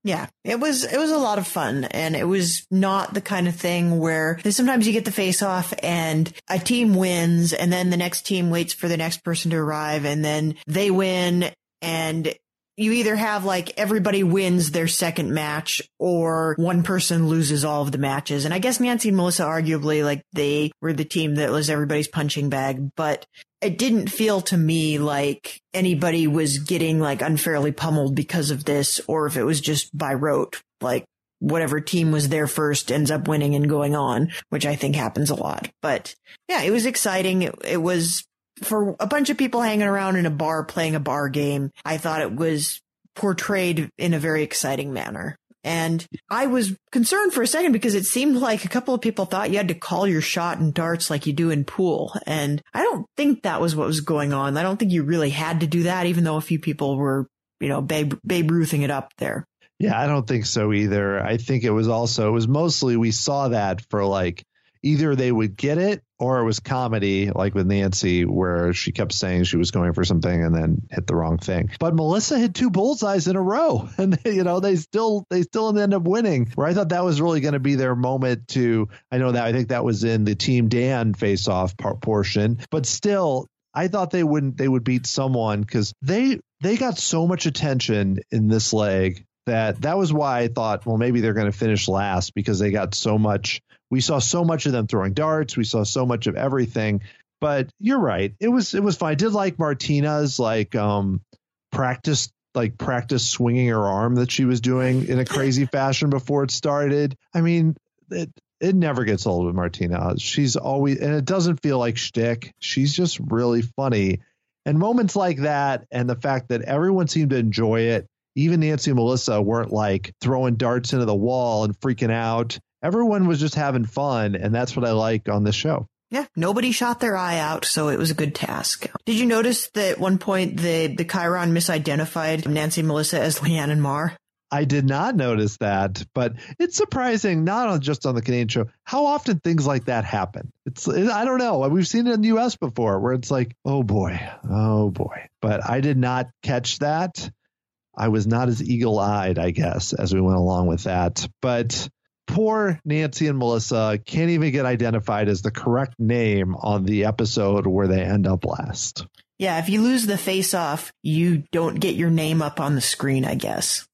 Yeah, it was it was a lot of fun, and it was not the kind of thing where sometimes you get the face off and a team wins and then the next team waits for the next person to arrive and then they win, and you either have like everybody wins their second match or one person loses all of the matches. And I guess Nancy and Melissa arguably like they were the team that was everybody's punching bag, but it didn't feel to me like anybody was getting like unfairly pummeled because of this, or if it was just by rote, like whatever team was there first ends up winning and going on, which I think happens a lot. But yeah, it was exciting. It, it was for a bunch of people hanging around in a bar playing a bar game. I thought it was portrayed in a very exciting manner. And I was concerned for a second because it seemed like a couple of people thought you had to call your shot in darts like you do in pool. And I don't think that was what was going on. I don't think you really had to do that, even though a few people were, you know, Babe, Babe Ruthing it up there. Yeah, I don't think so either. I think it was also, it was mostly we saw that for like either they would get it or it was comedy, like with Nancy, where she kept saying she was going for something and then hit the wrong thing. But Melissa hit two bullseyes in a row, and you know they still they still end up winning. Where I thought that was really going to be their moment to. I know that I think that was in the Team Dan face-off part portion, but still, I thought they wouldn't. They would beat someone because they they got so much attention in this leg that that was why I thought, well, maybe they're going to finish last because they got so much. We saw so much of them throwing darts. We saw so much of everything. But you're right. It was it was fine. I did like Martina's like um, practice like practice swinging her arm that she was doing in a crazy fashion before it started. I mean, it it never gets old with Martina. She's always, and it doesn't feel like shtick. She's just really funny. And moments like that, and the fact that everyone seemed to enjoy it. Even Nancy and Melissa weren't like throwing darts into the wall and freaking out. Everyone was just having fun, and that's what I like on this show. Yeah, nobody shot their eye out, so it was a good task. Did you notice that at one point the, the Chiron misidentified Nancy and Melissa as Leanne and Mar? I did not notice that, but it's surprising, not on, just on the Canadian show, how often things like that happen. It's it, I don't know. We've seen it in the U S before where it's like, oh boy, oh boy. But I did not catch that. I was not as eagle-eyed, I guess, as we went along with that. But poor Nancy and Melissa can't even get identified as the correct name on the episode where they end up last. Yeah, if you lose the face-off, you don't get your name up on the screen, I guess.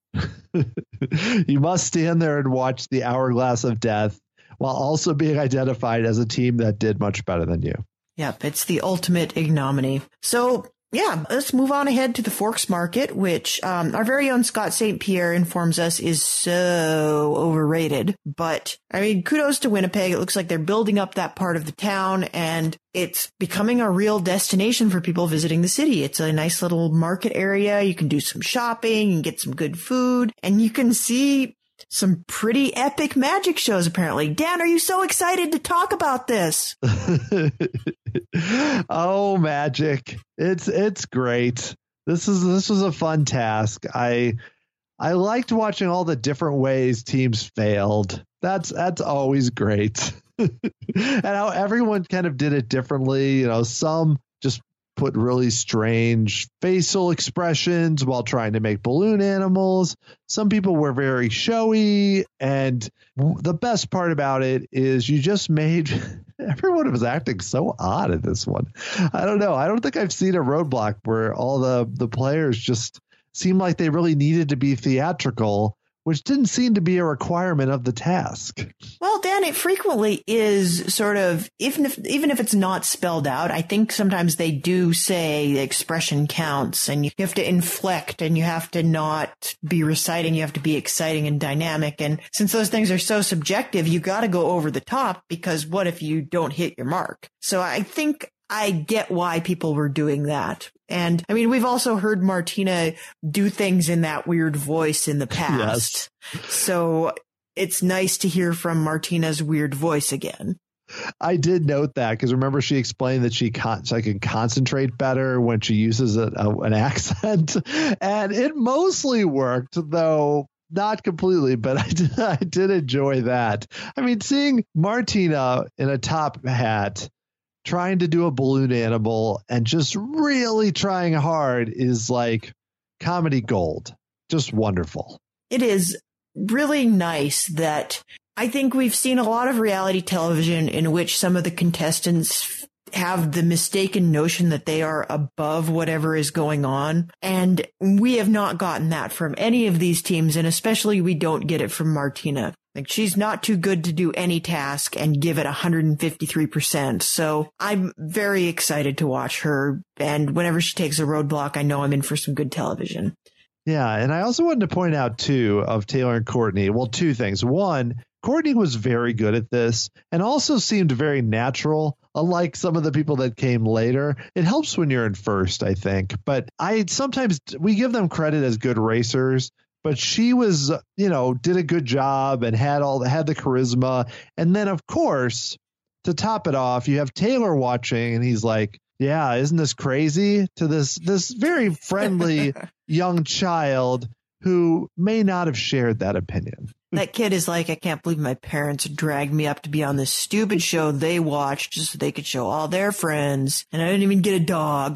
You must stand there and watch the Hourglass of Death while also being identified as a team that did much better than you. Yep, it's the ultimate ignominy. So, yeah, let's move on ahead to the Forks Market, which um, our very own Scott Saint Pierre informs us is so overrated. But, I mean, kudos to Winnipeg. It looks like they're building up that part of the town, and it's becoming a real destination for people visiting the city. It's a nice little market area. You can do some shopping and get some good food, and you can see some pretty epic magic shows, apparently. Dan, are you so excited to talk about this? Oh, magic. It's it's great. This is this was a fun task. I I liked watching all the different ways teams failed. That's that's always great. And how everyone kind of did it differently. You know, some just put really strange facial expressions while trying to make balloon animals. Some people were very showy. And the best part about it is you just made everyone was acting so odd at this one. I don't know. I don't think I've seen a roadblock where all the, the players just seemed like they really needed to be theatrical, which didn't seem to be a requirement of the task. Well, Dan, it frequently is sort of, even if even if it's not spelled out, I think sometimes they do say the expression counts, and you have to inflect, and you have to not be reciting, you have to be exciting and dynamic. And since those things are so subjective, you got to go over the top, because what if you don't hit your mark? So I think I get why people were doing that. And I mean, we've also heard Martina do things in that weird voice in the past. Yes. So it's nice to hear from Martina's weird voice again. I did note that, because remember she explained that she, con- she can concentrate better when she uses a, a, an accent, and it mostly worked, though not completely, but I did, I did enjoy that. I mean, seeing Martina in a top hat trying to do a balloon animal and just really trying hard is like comedy gold. Just wonderful. It is really nice that I think we've seen a lot of reality television in which some of the contestants have the mistaken notion that they are above whatever is going on. And we have not gotten that from any of these teams. And especially we don't get it from Martina. Like, she's not too good to do any task and give it one hundred fifty-three percent. So I'm very excited to watch her. And whenever she takes a roadblock, I know I'm in for some good television. Yeah. And I also wanted to point out, too, of Taylor and Courtney. Well, two things. One, Courtney was very good at this and also seemed very natural. Unlike some of the people that came later, it helps when you're in first, I think. But I sometimes we give them credit as good racers, but she was, you know, did a good job and had all had the charisma. And then, of course, to top it off, you have Taylor watching and he's like, yeah, isn't this crazy? To this this very friendly young child who may not have shared that opinion. That kid is like, I can't believe my parents dragged me up to be on this stupid show they watched just so they could show all their friends. And I didn't even get a dog.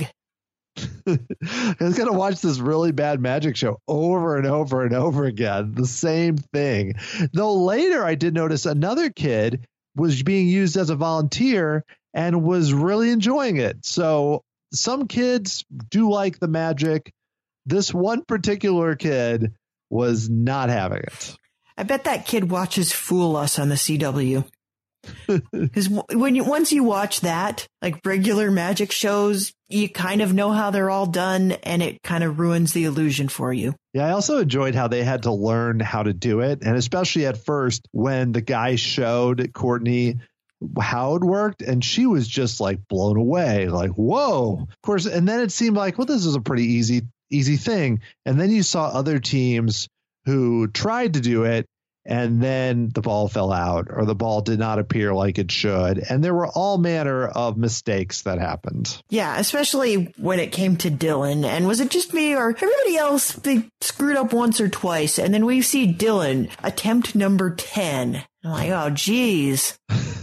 I was going to watch this really bad magic show over and over and over again. The same thing. Though later I did notice another kid was being used as a volunteer and was really enjoying it. So some kids do like the magic. This one particular kid was not having it. I bet that kid watches Fool Us on the C W. Because when you once you watch that, like regular magic shows, you kind of know how they're all done, and it kind of ruins the illusion for you. Yeah, I also enjoyed how they had to learn how to do it, and especially at first when the guy showed Courtney how it worked, and she was just like blown away, like, whoa. Of course, and then it seemed like, well, this is a pretty easy, easy thing. And then you saw other teams who tried to do it, and then the ball fell out or the ball did not appear like it should. And there were all manner of mistakes that happened. Yeah, especially when it came to Dylan. And was it just me or everybody else? They screwed up once or twice. And then we see Dylan attempt number ten. I'm like, oh, geez.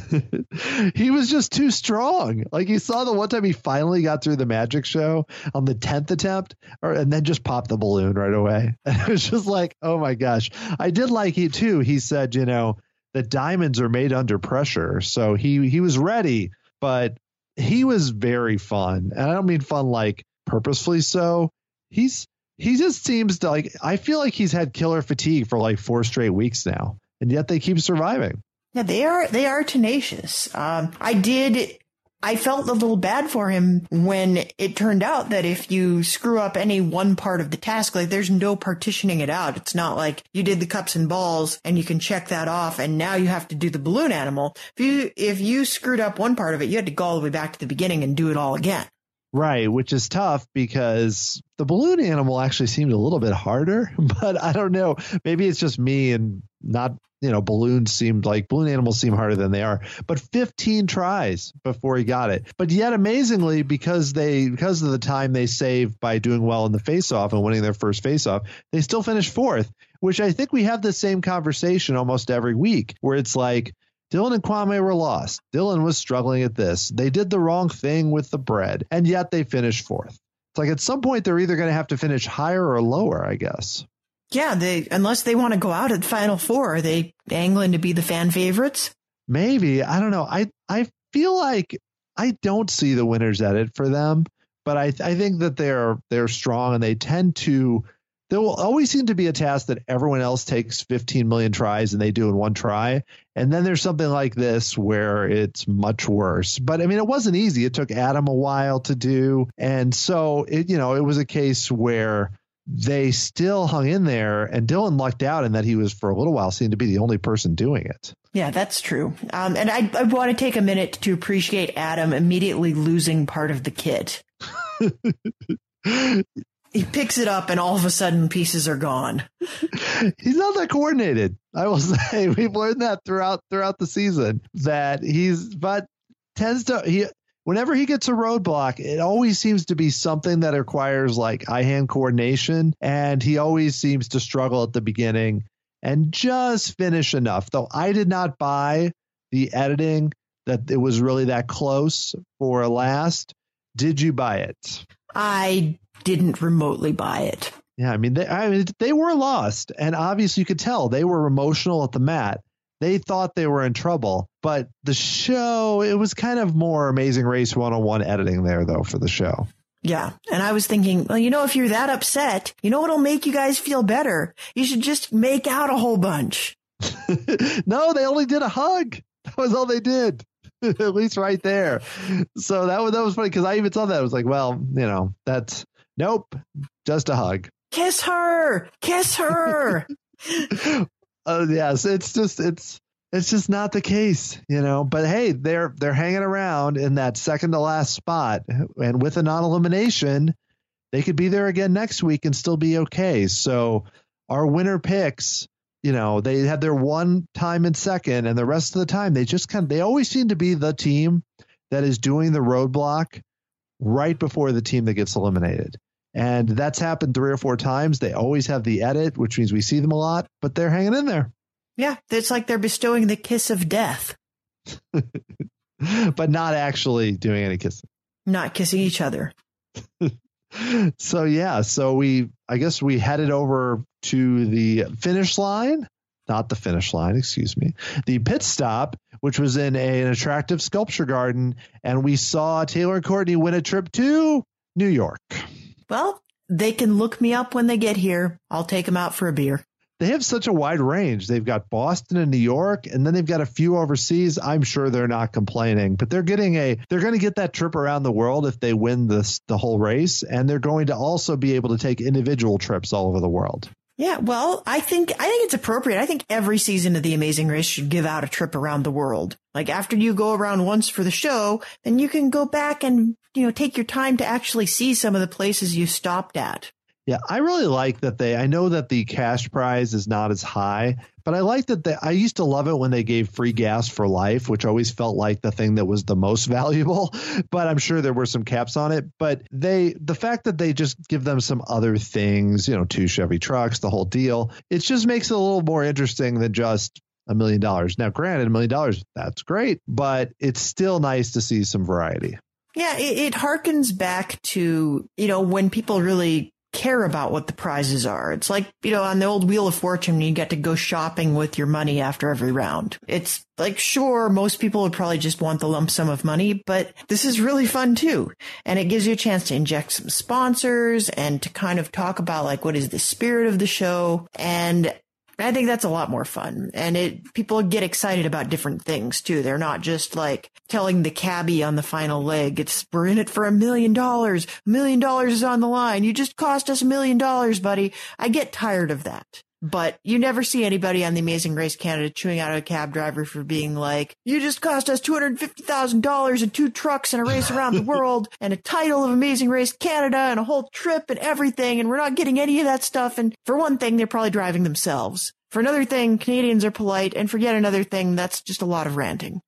He was just too strong. Like, you saw the one time he finally got through the magic show on the tenth attempt, or and then just popped the balloon right away. And it was just like, oh my gosh. I did like it too. He said, you know, the diamonds are made under pressure. So he he was ready, but he was very fun. And I don't mean fun like purposefully so. He's he just seems to like, I feel like he's had killer fatigue for like four straight weeks now, and yet they keep surviving. Yeah, they are they are tenacious. Um, I did. I felt a little bad for him when it turned out that if you screw up any one part of the task, like there's no partitioning it out. It's not like you did the cups and balls and you can check that off and now you have to do the balloon animal. If you if you screwed up one part of it, you had to go all the way back to the beginning and do it all again. Right, which is tough because the balloon animal actually seemed a little bit harder, but I don't know. Maybe it's just me and not, you know, balloons seemed like balloon animals seem harder than they are. But fifteen tries before he got it. But yet, amazingly, because they because of the time they saved by doing well in the face-off and winning their first face-off, they still finished fourth, which I think we have the same conversation almost every week, where it's like, Dylan and Kwame were lost. Dylan was struggling at this. They did the wrong thing with the bread, and yet they finished fourth. It's like at some point they're either going to have to finish higher or lower, I guess. Yeah, they unless they want to go out at the Final Four, are they angling to be the fan favorites? Maybe. I don't know. I I feel like I don't see the winners at it for them, but I I think that they're they're strong and they tend to. There will always seem to be a task that everyone else takes fifteen million tries and they do in one try. And then there's something like this where it's much worse. But I mean, it wasn't easy. It took Adam a while to do. And so, it, you know, it was a case where they still hung in there, and Dylan lucked out in that he was for a little while seemed to be the only person doing it. Yeah, that's true. Um, and I, I want to take a minute to appreciate Adam immediately losing part of the kit. He picks it up and all of a sudden pieces are gone. He's not that coordinated. I will say we've learned that throughout throughout the season that he's but tends to he whenever he gets a roadblock, it always seems to be something that requires like eye-hand coordination. And he always seems to struggle at the beginning and just finish enough. Though I did not buy the editing that it was really that close for last. Did you buy it? I didn't remotely buy it. Yeah, I mean, they, I mean, they were lost, and obviously you could tell they were emotional at the mat. They thought they were in trouble, but the show, it was kind of more Amazing Race one oh one editing there, though, for the show. Yeah. And I was thinking, well, you know, if you're that upset, you know what'll make you guys feel better? You should just make out a whole bunch. No, they only did a hug. That was all they did. At least right there. So that was, that was funny because I even saw that. I was like, well, you know, that's nope, just a hug. Kiss her. Kiss her. Uh, yes, it's just it's it's just not the case, you know. But hey, they're they're hanging around in that second to last spot, and with a non-elimination, they could be there again next week and still be okay. So our winner picks, you know, they had their one time in second, and the rest of the time they just kind of they always seem to be the team that is doing the roadblock right before the team that gets eliminated. And that's happened three or four times. They always have the edit, which means we see them a lot, but they're hanging in there. Yeah, it's like they're bestowing the kiss of death. But not actually doing any kissing. Not kissing each other. So, yeah, so we, I guess we headed over to the finish line, not the finish line, excuse me, the pit stop, which was in a, an attractive sculpture garden. And we saw Taylor and Courtney win a trip to New York. Well, they can look me up when they get here. I'll take them out for a beer. They have such a wide range. They've got Boston and New York, and then they've got a few overseas. I'm sure they're not complaining, but they're getting a they're going to get that trip around the world if they win this the whole race, and they're going to also be able to take individual trips all over the world. Yeah, well, I think I think it's appropriate. I think every season of The Amazing Race should give out a trip around the world. Like after you go around once for the show, then you can go back and, you know, take your time to actually see some of the places you stopped at. Yeah, I really like that they I know that the cash prize is not as high, but I like that they I used to love it when they gave free gas for life, which always felt like the thing that was the most valuable. But I'm sure there were some caps on it. But they the fact that they just give them some other things, you know, two Chevy trucks, the whole deal, it just makes it a little more interesting than just a million dollars. Now, granted, a million dollars, that's great, but it's still nice to see some variety. Yeah, it, it harkens back to, you know, when people really care about what the prizes are. It's like, you know, on the old Wheel of Fortune, you get to go shopping with your money after every round. It's like, sure, most people would probably just want the lump sum of money, but this is really fun too. And it gives you a chance to inject some sponsors and to kind of talk about like, what is the spirit of the show? And I think that's a lot more fun. And it people get excited about different things too. They're not just like telling the cabbie on the final leg, it's we're in it for a million dollars. A million dollars is on the line. You just cost us a million dollars, buddy. I get tired of that. But you never see anybody on The Amazing Race Canada chewing out a cab driver for being like, you just cost us two hundred fifty thousand dollars and two trucks and a race around the world and a title of Amazing Race Canada and a whole trip and everything. And we're not getting any of that stuff. And for one thing, they're probably driving themselves. For another thing, Canadians are polite. And for yet another thing, that's just a lot of ranting.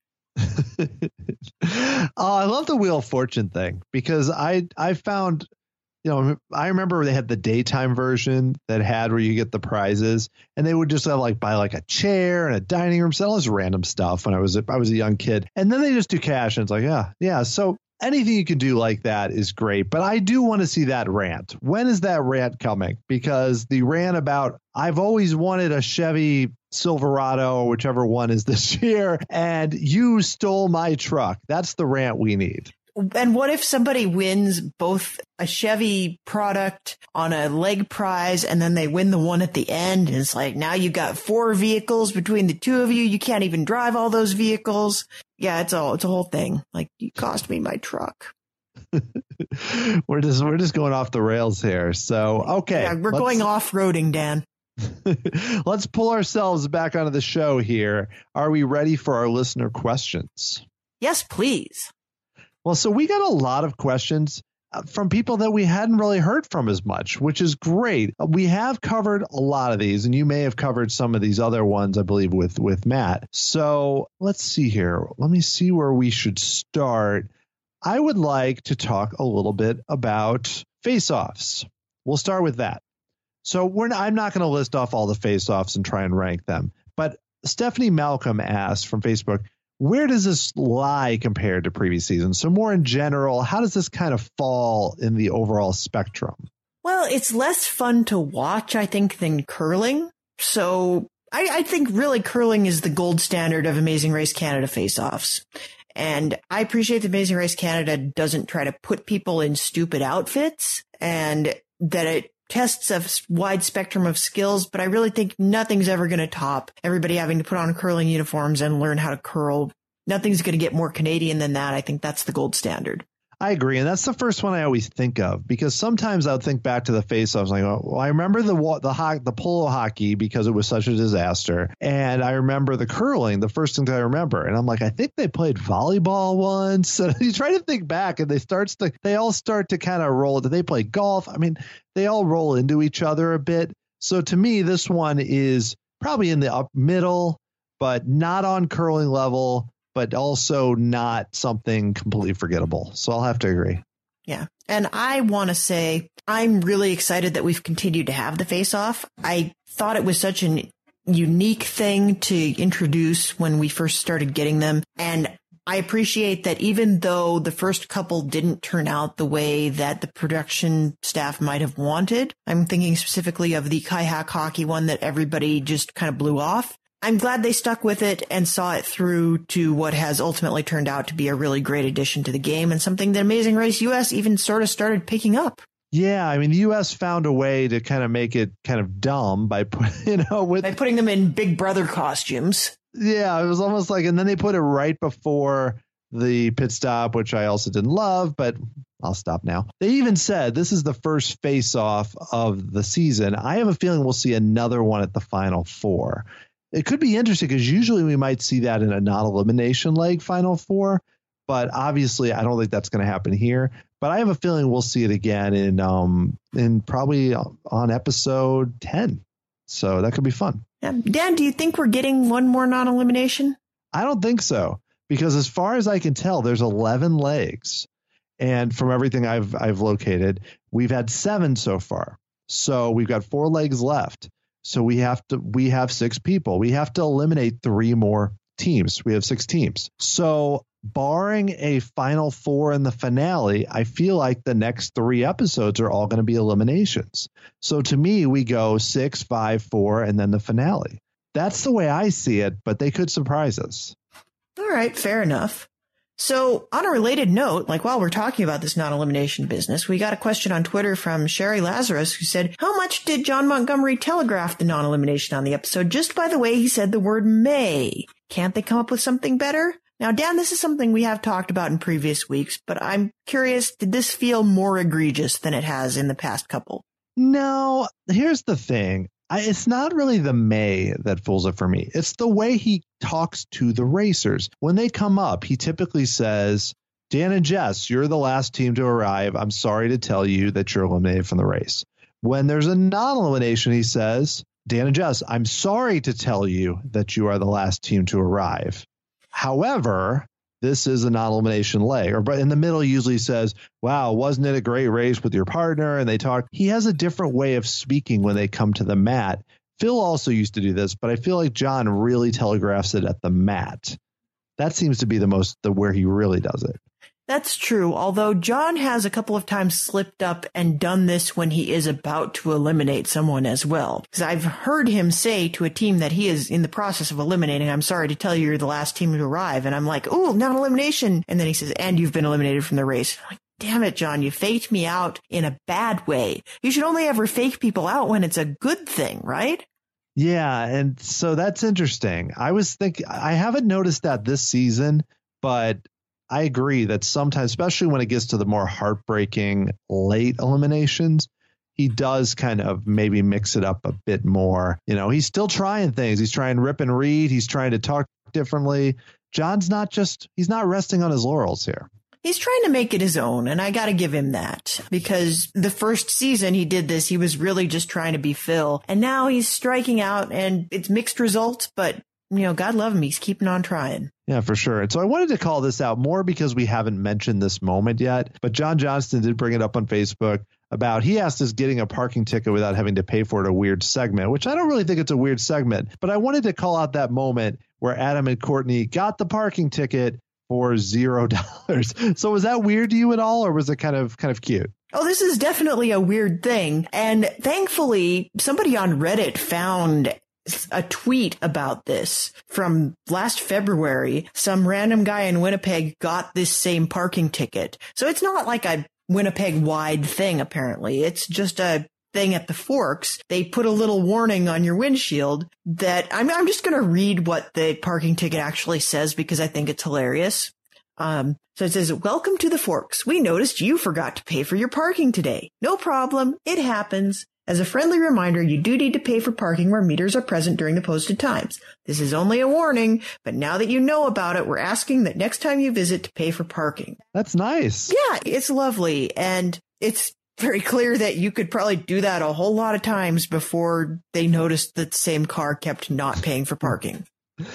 Oh, I love the Wheel of Fortune thing because I I found, you know, I remember they had the daytime version that had where you get the prizes, and they would just have like buy like a chair and a dining room set, all this random stuff when I was a, I was a young kid, and then they just do cash, and it's like yeah yeah. So anything you can do like that is great, but I do want to see that rant. When is that rant coming? Because the rant about I've always wanted a Chevy Silverado or whichever one is this year, and you stole my truck. That's the rant we need. And what if somebody wins both a Chevy product on a leg prize and then they win the one at the end? And it's like, now you got four vehicles between the two of you. You can't even drive all those vehicles. Yeah, it's all, it's a whole thing. Like, you cost me my truck. we're just, we're just going off the rails here. So, okay. Yeah, we're going off-roading, Dan. Let's pull ourselves back onto the show here. Are we ready for our listener questions? Yes, please. Well, so we got a lot of questions from people that we hadn't really heard from as much, which is great. We have covered a lot of these, and you may have covered some of these other ones, I believe, with, with Matt. So let's see here. Let me see where we should start. I would like to talk a little bit about face-offs. We'll start with that. So we're not, I'm not going to list off all the face-offs and try and rank them. But Stephanie Malcolm asked from Facebook, where does this lie compared to previous seasons? So more in general, how does this kind of fall in the overall spectrum? Well, it's less fun to watch, I think, than curling. So I, I think really curling is the gold standard of Amazing Race Canada face-offs. And I appreciate that Amazing Race Canada doesn't try to put people in stupid outfits and that it tests a wide spectrum of skills, but I really think nothing's ever going to top everybody having to put on curling uniforms and learn how to curl. Nothing's going to get more Canadian than that. I think that's the gold standard. I agree. And that's the first one I always think of, because sometimes I would think back to the face-offs like, oh, well, I remember the the ho- the polo hockey because it was such a disaster. And I remember the curling, the first thing that I remember. And I'm like, I think they played volleyball once. And you try to think back and they starts to they all start to kind of roll. Did they play golf? I mean, they all roll into each other a bit. So to me, this one is probably in the up middle, but not on curling level, but also not something completely forgettable. So I'll have to agree. Yeah. And I want to say I'm really excited that we've continued to have the face-off. I thought it was such an unique thing to introduce when we first started getting them. And I appreciate that even though the first couple didn't turn out the way that the production staff might have wanted, I'm thinking specifically of the kayak hockey one that everybody just kind of blew off. I'm glad they stuck with it and saw it through to what has ultimately turned out to be a really great addition to the game and something that Amazing Race U S even sort of started picking up. Yeah, I mean, the U S found a way to kind of make it kind of dumb by, you know, with by putting them in Big Brother costumes. Yeah, it was almost like, and then they put it right before the pit stop, which I also didn't love, but I'll stop now. They even said this is the first face-off of the season. I have a feeling we'll see another one at the Final Four. It could be interesting because usually we might see that in a non-elimination leg Final Four, but obviously I don't think that's going to happen here. But I have a feeling we'll see it again in um in probably on episode ten. So that could be fun. Yeah. Dan, do you think we're getting one more non-elimination? I don't think so, because as far as I can tell, there's eleven legs. And from everything I've I've located, we've had seven so far. So we've got four legs left. So we have to we have six people. We have to eliminate three more teams. We have six teams. So barring a Final Four in the finale, I feel like the next three episodes are all going to be eliminations. So to me, we go six, five, four, and then the finale. That's the way I see it, but they could surprise us. All right, fair enough. So on a related note, like while we're talking about this non-elimination business, we got a question on Twitter from Sherry Lazarus who said, how much did John Montgomery telegraph the non-elimination on the episode just by the way he said the word may? Can't they come up with something better? Now, Dan, this is something we have talked about in previous weeks, but I'm curious, did this feel more egregious than it has in the past couple? No, here's the thing. I, it's not really the may that fools it for me. It's the way he talks to the racers. When they come up, he typically says, Dan and Jess, you're the last team to arrive. I'm sorry to tell you that you're eliminated from the race. When there's a non-elimination, he says, Dan and Jess, I'm sorry to tell you that you are the last team to arrive. However, this is a non-elimination leg. Or but in the middle, he usually says, wow, wasn't it a great race with your partner? And they talk. He has a different way of speaking when they come to the mat. Phil also used to do this, but I feel like John really telegraphs it at the mat. That seems to be the most the where he really does it. That's true, although John has a couple of times slipped up and done this when he is about to eliminate someone as well. Because I've heard him say to a team that he is in the process of eliminating, I'm sorry to tell you you're the last team to arrive. And I'm like, ooh, non-elimination. And then he says, and you've been eliminated from the race. I'm like, damn it, John, you faked me out in a bad way. You should only ever fake people out when it's a good thing, right? Yeah, and so that's interesting. I was thinking, I haven't noticed that this season, but I agree that sometimes, especially when it gets to the more heartbreaking late eliminations, he does kind of maybe mix it up a bit more. You know, he's still trying things. He's trying rip and read. He's trying to talk differently. John's not just, he's not resting on his laurels here. He's trying to make it his own, and I got to give him that, because the first season he did this, he was really just trying to be Phil, and now he's striking out, and it's mixed results, but, you know, God love him, he's keeping on trying. Yeah, for sure. And so I wanted to call this out more because we haven't mentioned this moment yet, but John Johnston did bring it up on Facebook about, he asked us getting a parking ticket without having to pay for it, a weird segment, which I don't really think it's a weird segment, but I wanted to call out that moment where Adam and Courtney got the parking ticket for zero dollars. So was that weird to you at all, or was it kind of kind of cute? Oh, this is definitely a weird thing. And thankfully, somebody on Reddit found a tweet about this from last February. Some random guy in Winnipeg got this same parking ticket. So it's not like a Winnipeg-wide thing, apparently. It's just a thing at the Forks. They put a little warning on your windshield that I'm, I'm just going to read what the parking ticket actually says because I think it's hilarious. Um, so it says, "Welcome to the Forks. We noticed you forgot to pay for your parking today. No problem. It happens. As a friendly reminder, you do need to pay for parking where meters are present during the posted times. This is only a warning, but now that you know about it, we're asking that next time you visit to pay for parking." That's nice. Yeah, it's lovely. And it's very clear that you could probably do that a whole lot of times before they noticed that the same car kept not paying for parking.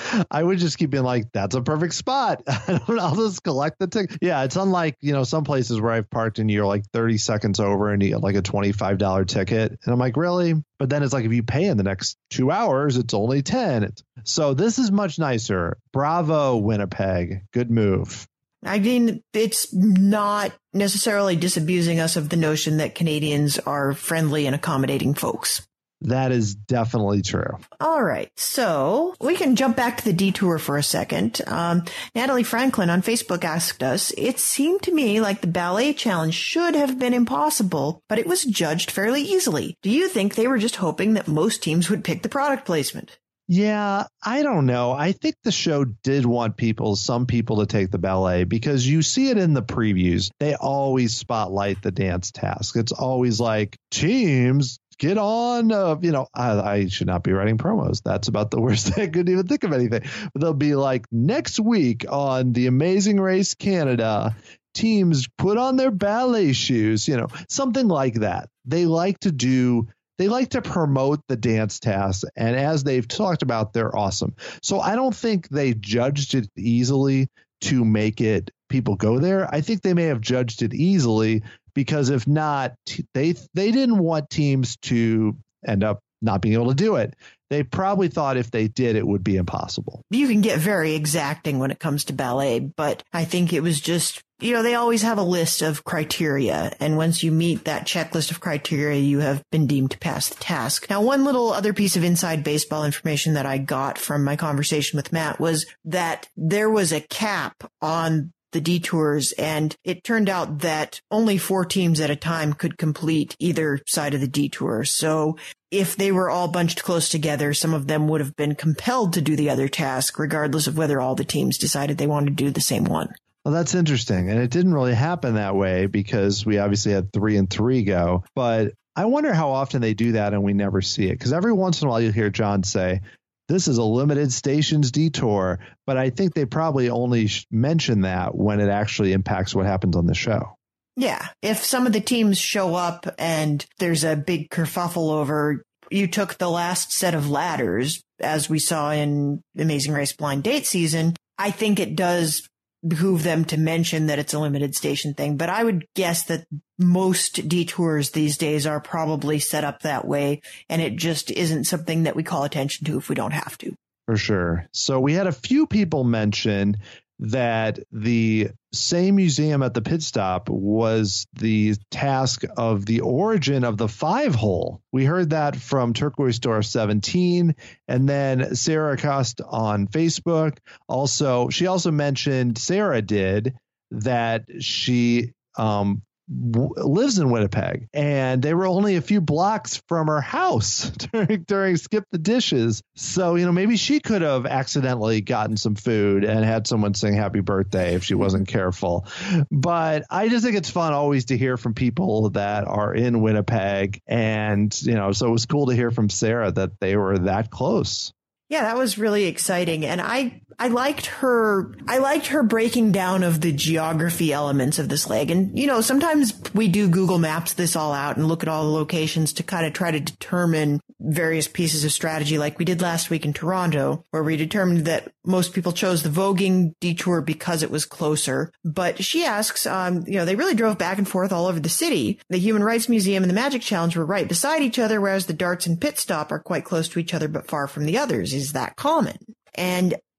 I would just keep being like, that's a perfect spot. I'll just collect the ticket. Yeah, it's unlike, you know, some places where I've parked and you're like thirty seconds over and you get like a twenty-five dollars ticket. And I'm like, really? But then it's like, if you pay in the next two hours, it's only ten. So this is much nicer. Bravo, Winnipeg. Good move. I mean, it's not necessarily disabusing us of the notion that Canadians are friendly and accommodating folks. That is definitely true. All right. So we can jump back to the detour for a second. Um, Natalie Franklin on Facebook asked us, "It seemed to me like the ballet challenge should have been impossible, but it was judged fairly easily. Do you think they were just hoping that most teams would pick the product placement?" Yeah, I don't know. I think the show did want people, some people to take the ballet because you see it in the previews. They always spotlight the dance task. It's always like teams get on, uh, you know, I, I should not be writing promos. That's about the worst thing. I couldn't even think of anything. But they'll be like, next week on The Amazing Race Canada, teams put on their ballet shoes, you know, something like that. They like to do, they like to promote the dance tasks. And as they've talked about, they're awesome. So I don't think they judged it easily to make it people go there. I think they may have judged it easily because if not, they they didn't want teams to end up not being able to do it. They probably thought if they did, it would be impossible. You can get very exacting when it comes to ballet, but I think it was just, you know, they always have a list of criteria. And once you meet that checklist of criteria, you have been deemed to pass the task. Now, one little other piece of inside baseball information that I got from my conversation with Matt was that there was a cap on the detours, and it turned out that only four teams at a time could complete either side of the detour. So if they were all bunched close together, some of them would have been compelled to do the other task, regardless of whether all the teams decided they wanted to do the same one. Well, that's interesting. And it didn't really happen that way because we obviously had three and three go. But I wonder how often they do that and we never see it. Because every once in a while you hear John say, this is a limited stations detour, but I think they probably only mention that when it actually impacts what happens on the show. Yeah. If some of the teams show up and there's a big kerfuffle over, you took the last set of ladders, as we saw in Amazing Race Blind Date season, I think it does behoove them to mention that it's a limited station thing. But I would guess that most detours these days are probably set up that way, and it just isn't something that we call attention to if we don't have to. For sure. So we had a few people mention that the same museum at the pit stop was the task of the origin of the five hole. We heard that from Turquoise Door seventeen, and then Sarah Acosta on Facebook. Also, she also mentioned, Sarah did, that she um, w- lives in Winnipeg, and they were only a few blocks from her house during, during Skip the Dishes. So, you know, maybe she could have accidentally gotten some food and had someone sing happy birthday if she wasn't careful. But I just think it's fun always to hear from people that are in Winnipeg. And, you know, so it was cool to hear from Sarah that they were that close. Yeah, that was really exciting. And I, I liked her, I liked her breaking down of the geography elements of this leg. And, you know, sometimes we do Google Maps this all out and look at all the locations to kind of try to determine various pieces of strategy, like we did last week in Toronto, where we determined that most people chose the voguing detour because it was closer. But she asks, um, you know, they really drove back and forth all over the city. The Human Rights Museum and the Magic Challenge were right beside each other, whereas the darts and pit stop are quite close to each other but far from the others. Is that common? And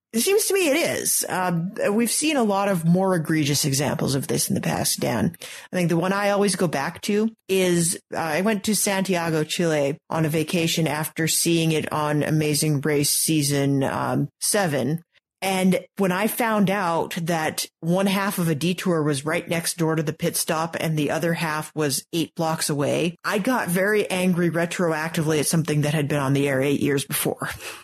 It seems to me it is. Um, we've seen a lot of more egregious examples of this in the past, Dan. I think the one I always go back to is uh, I went to Santiago, Chile on a vacation after seeing it on Amazing Race season um, seven. And when I found out that one half of a detour was right next door to the pit stop and the other half was eight blocks away, I got very angry retroactively at something that had been on the air eight years before.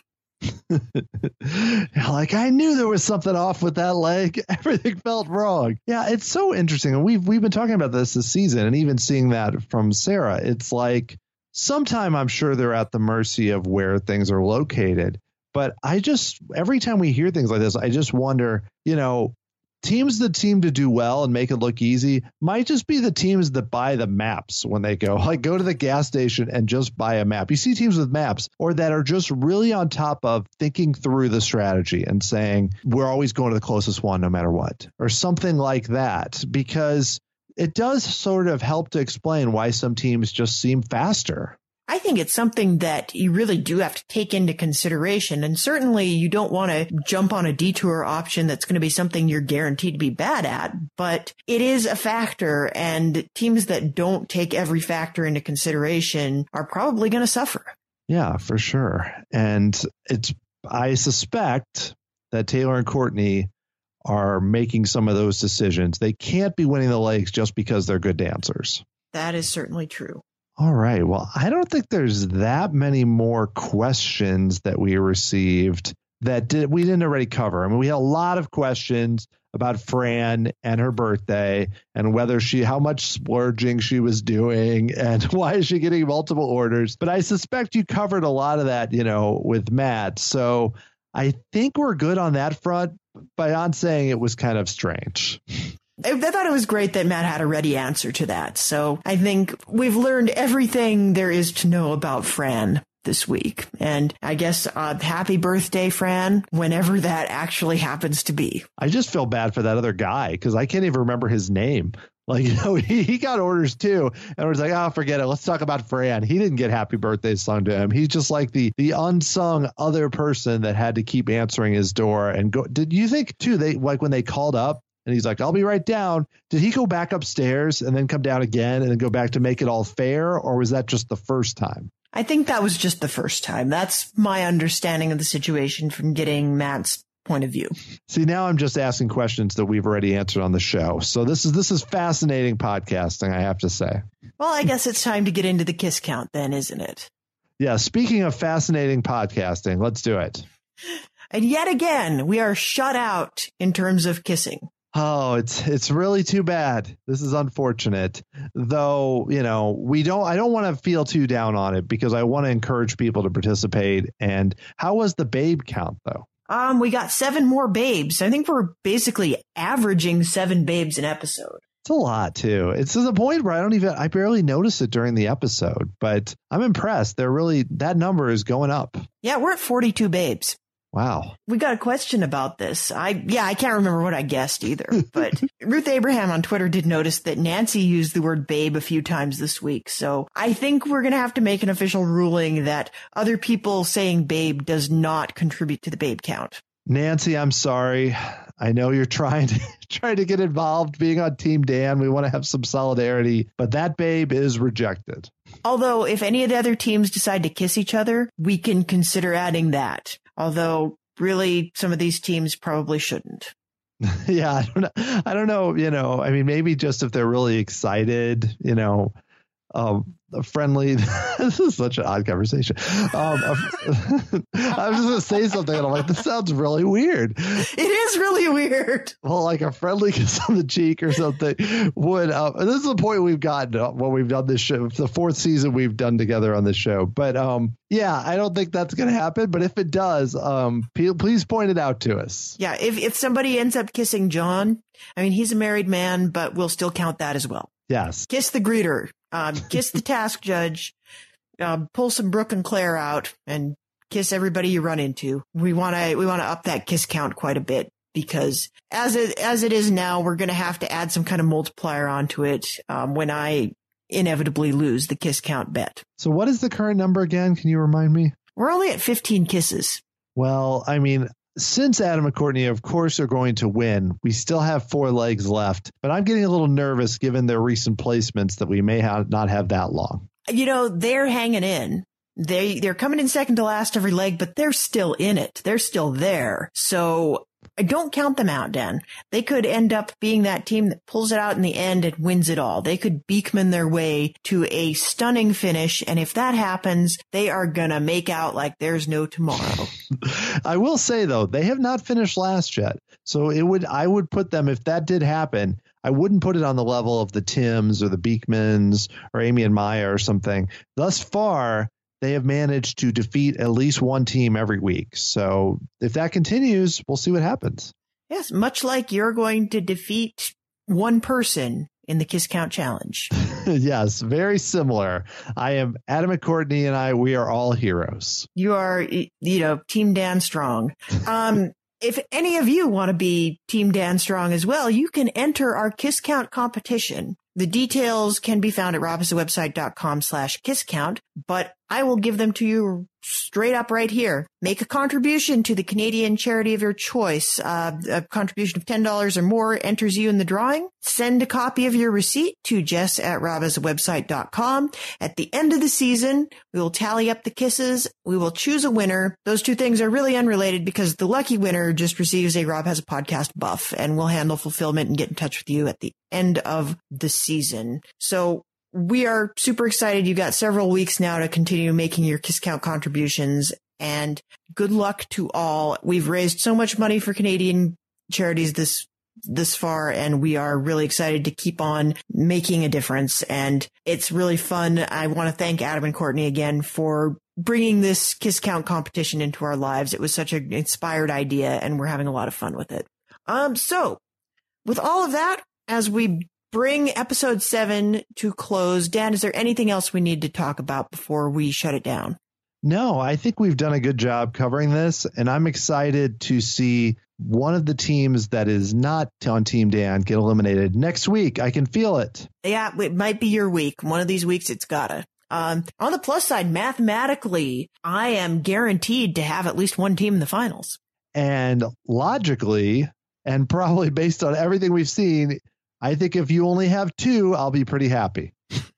Like, I knew there was something off with that leg. Everything felt wrong. Yeah, it's so interesting. And we've we've been talking about this this season, and even seeing that from Sarah. It's like sometime I'm sure they're at the mercy of where things are located. But I just, every time we hear things like this, I just wonder, you know, teams that seem to do well and make it look easy might just be the teams that buy the maps when they go, like go to the gas station and just buy a map. You see teams with maps or that are just really on top of thinking through the strategy and saying, we're always going to the closest one no matter what, or something like that, because it does sort of help to explain why some teams just seem faster. I think it's something that you really do have to take into consideration. And certainly you don't want to jump on a detour option that's going to be something you're guaranteed to be bad at, but it is a factor, and teams that don't take every factor into consideration are probably going to suffer. Yeah, for sure. And it's, I suspect that Taylor and Courtney are making some of those decisions. They can't be winning the legs just because they're good dancers. That is certainly true. All right. Well, I don't think there's that many more questions that we received that did, we didn't already cover. I mean, we had a lot of questions about Fran and her birthday and whether she, how much splurging she was doing and why is she getting multiple orders. But I suspect you covered a lot of that, you know, with Matt. So I think we're good on that front, beyond saying it was kind of strange. I thought it was great that Matt had a ready answer to that. So I think we've learned everything there is to know about Fran this week. And I guess uh, happy birthday, Fran, whenever that actually happens to be. I just feel bad for that other guy because I can't even remember his name. Like, you know, he, he got orders too. And I was like, oh, forget it. Let's talk about Fran. He didn't get happy birthday sung to him. He's just like the the unsung other person that had to keep answering his door and go. Did you think too, they like when they called up and he's like, I'll be right down. Did he go back upstairs and then come down again and then go back to make it all fair? Or was that just the first time? I think that was just the first time. That's my understanding of the situation from getting Matt's point of view. See, now I'm just asking questions that we've already answered on the show. So this is this is fascinating podcasting, I have to say. Well, I guess it's time to get into the kiss count then, isn't it? Yeah. Speaking of fascinating podcasting, let's do it. And yet again, we are shut out in terms of kissing. Oh, it's it's really too bad. This is unfortunate, though. You know, we don't I don't want to feel too down on it because I want to encourage people to participate. And how was the babe count, though? Um, we got seven more babes. I think we're basically averaging seven babes an episode. It's a lot, too. It's to the point where I don't even I barely noticed it during the episode, but I'm impressed. They're really that number is going up. Yeah, we're at forty-two babes. Wow. We got a question about this. I, yeah, I can't remember what I guessed either, but Ruth Abraham on Twitter did notice that Nancy used the word babe a few times this week. So I think we're going to have to make an official ruling that other people saying babe does not contribute to the babe count. Nancy, I'm sorry. I know you're trying to trying to get involved being on Team Dan. We want to have some solidarity, but that babe is rejected. Although if any of the other teams decide to kiss each other, we can consider adding that. Although, really, some of these teams probably shouldn't. Yeah, I don't know. I don't know. You know, I mean, maybe just if they're really excited, you know, um, a friendly. This is such an odd conversation. Um, a, I was just going to say something, and I'm like, this sounds really weird. It is really weird. Well, like a friendly kiss on the cheek or something would. Uh, this is the point we've gotten when we've done this show. The fourth season we've done together on this show. But um, yeah, I don't think that's going to happen. But if it does, um, please point it out to us. Yeah, if if somebody ends up kissing John, I mean, he's a married man, but we'll still count that as well. Yes. Kiss the greeter. Um, kiss the task judge, um, pull some Brooke and Claire out, and kiss everybody you run into. We want to we want to up that kiss count quite a bit because as it as it is now, we're going to have to add some kind of multiplier onto it um, when I inevitably lose the kiss count bet. So what is the current number again? Can you remind me? We're only at fifteen kisses. Well, I mean, since Adam and Courtney, of course, are going to win, we still have four legs left. But I'm getting a little nervous given their recent placements that we may have not have that long. You know, they're hanging in. They, they're coming in second to last every leg, but they're still in it. They're still there. So I don't count them out, Dan. They could end up being that team that pulls it out in the end and wins it all. They could Beekman their way to a stunning finish. And if that happens, they are going to make out like there's no tomorrow. I will say, though, they have not finished last yet. So it would I would put them, if that did happen, I wouldn't put it on the level of the Tims or the Beekmans or Amy and Maya or something. Thus far, they have managed to defeat at least one team every week. So if that continues, we'll see what happens. Yes, much like you're going to defeat one person in the Kiss Count Challenge. Yes, very similar. I am Adam and Courtney, and I, we are all heroes. You are, you know, Team Dan Strong. Um, if any of you want to be Team Dan Strong as well, you can enter our Kiss Count competition. The details can be found at robhasawebsite.com slash kiss count, but I will give them to you straight up right here. Make a contribution to the Canadian charity of your choice. Uh, a contribution of ten dollars or more enters you in the drawing. Send a copy of your receipt to jess at robhasawebsite dot com. At the end of the season, we will tally up the kisses. We will choose a winner. Those two things are really unrelated because the lucky winner just receives a Rob Has a Podcast buff, and we'll handle fulfillment and get in touch with you at the end of the season. So we are super excited. You've got several weeks now to continue making your Kiss Count contributions, and good luck to all. We've raised so much money for Canadian charities this this far, and we are really excited to keep on making a difference. And it's really fun. I want to thank Adam and Courtney again for bringing this Kiss Count competition into our lives. It was such an inspired idea, and we're having a lot of fun with it. Um, so with all of that, as we bring episode seven to close, Dan, is there anything else we need to talk about before we shut it down? No, I think we've done a good job covering this, and I'm excited to see one of the teams that is not on Team Dan get eliminated next week. I can feel it. Yeah, it might be your week. One of these weeks, it's gotta. Um, on the plus side, mathematically, I am guaranteed to have at least one team in the finals. And logically, and probably based on everything we've seen, I think if you only have two, I'll be pretty happy.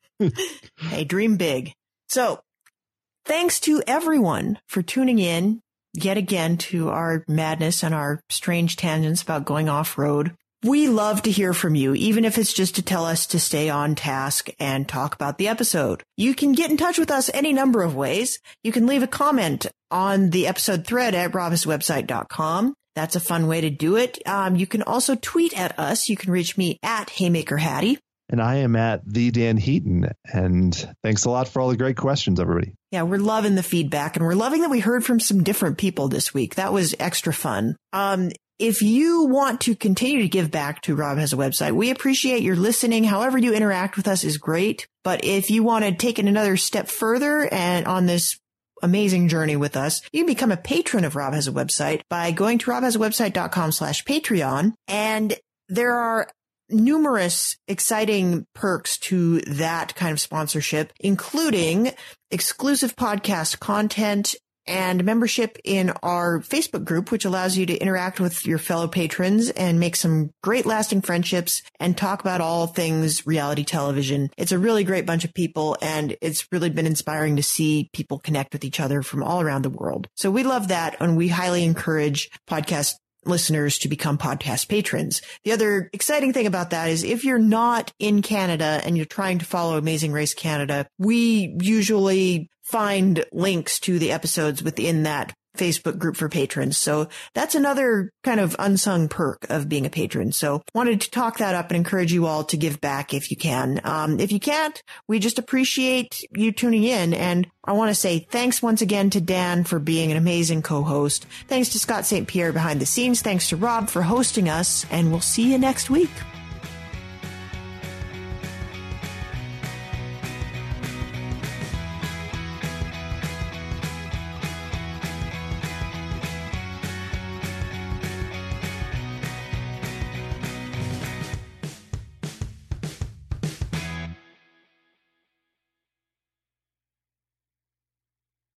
Hey, dream big. So thanks to everyone for tuning in yet again to our madness and our strange tangents about going off-road. We love to hear from you, even if it's just to tell us to stay on task and talk about the episode. You can get in touch with us any number of ways. You can leave a comment on the episode thread at rob has a website dot com. That's a fun way to do it. Um, you can also tweet at us. You can reach me at Haymaker Hattie. And I am at the Dan Heaton. And thanks a lot for all the great questions, everybody. Yeah, we're loving the feedback, and we're loving that we heard from some different people this week. That was extra fun. Um, if you want to continue to give back to Rob Has a Website, we appreciate your listening. However you interact with us is great. But if you want to take it another step further and on this amazing journey with us, you can become a patron of Rob Has a Website by going to rob has a website dot com slash Patreon. And there are numerous exciting perks to that kind of sponsorship, including exclusive podcast content and membership in our Facebook group, which allows you to interact with your fellow patrons and make some great lasting friendships and talk about all things reality television. It's a really great bunch of people, and it's really been inspiring to see people connect with each other from all around the world. So we love that, and we highly encourage podcast listeners to become podcast patrons. The other exciting thing about that is if you're not in Canada and you're trying to follow Amazing Race Canada, we usually find links to the episodes within that Facebook group for patrons. So that's another kind of unsung perk of being a patron. So wanted to talk that up and encourage you all to give back if you can. Um, if you can't, we just appreciate you tuning in. And I want to say thanks once again to Dan for being an amazing co-host. Thanks to Scott Saint Pierre behind the scenes. Thanks to Rob for hosting us. And we'll see you next week.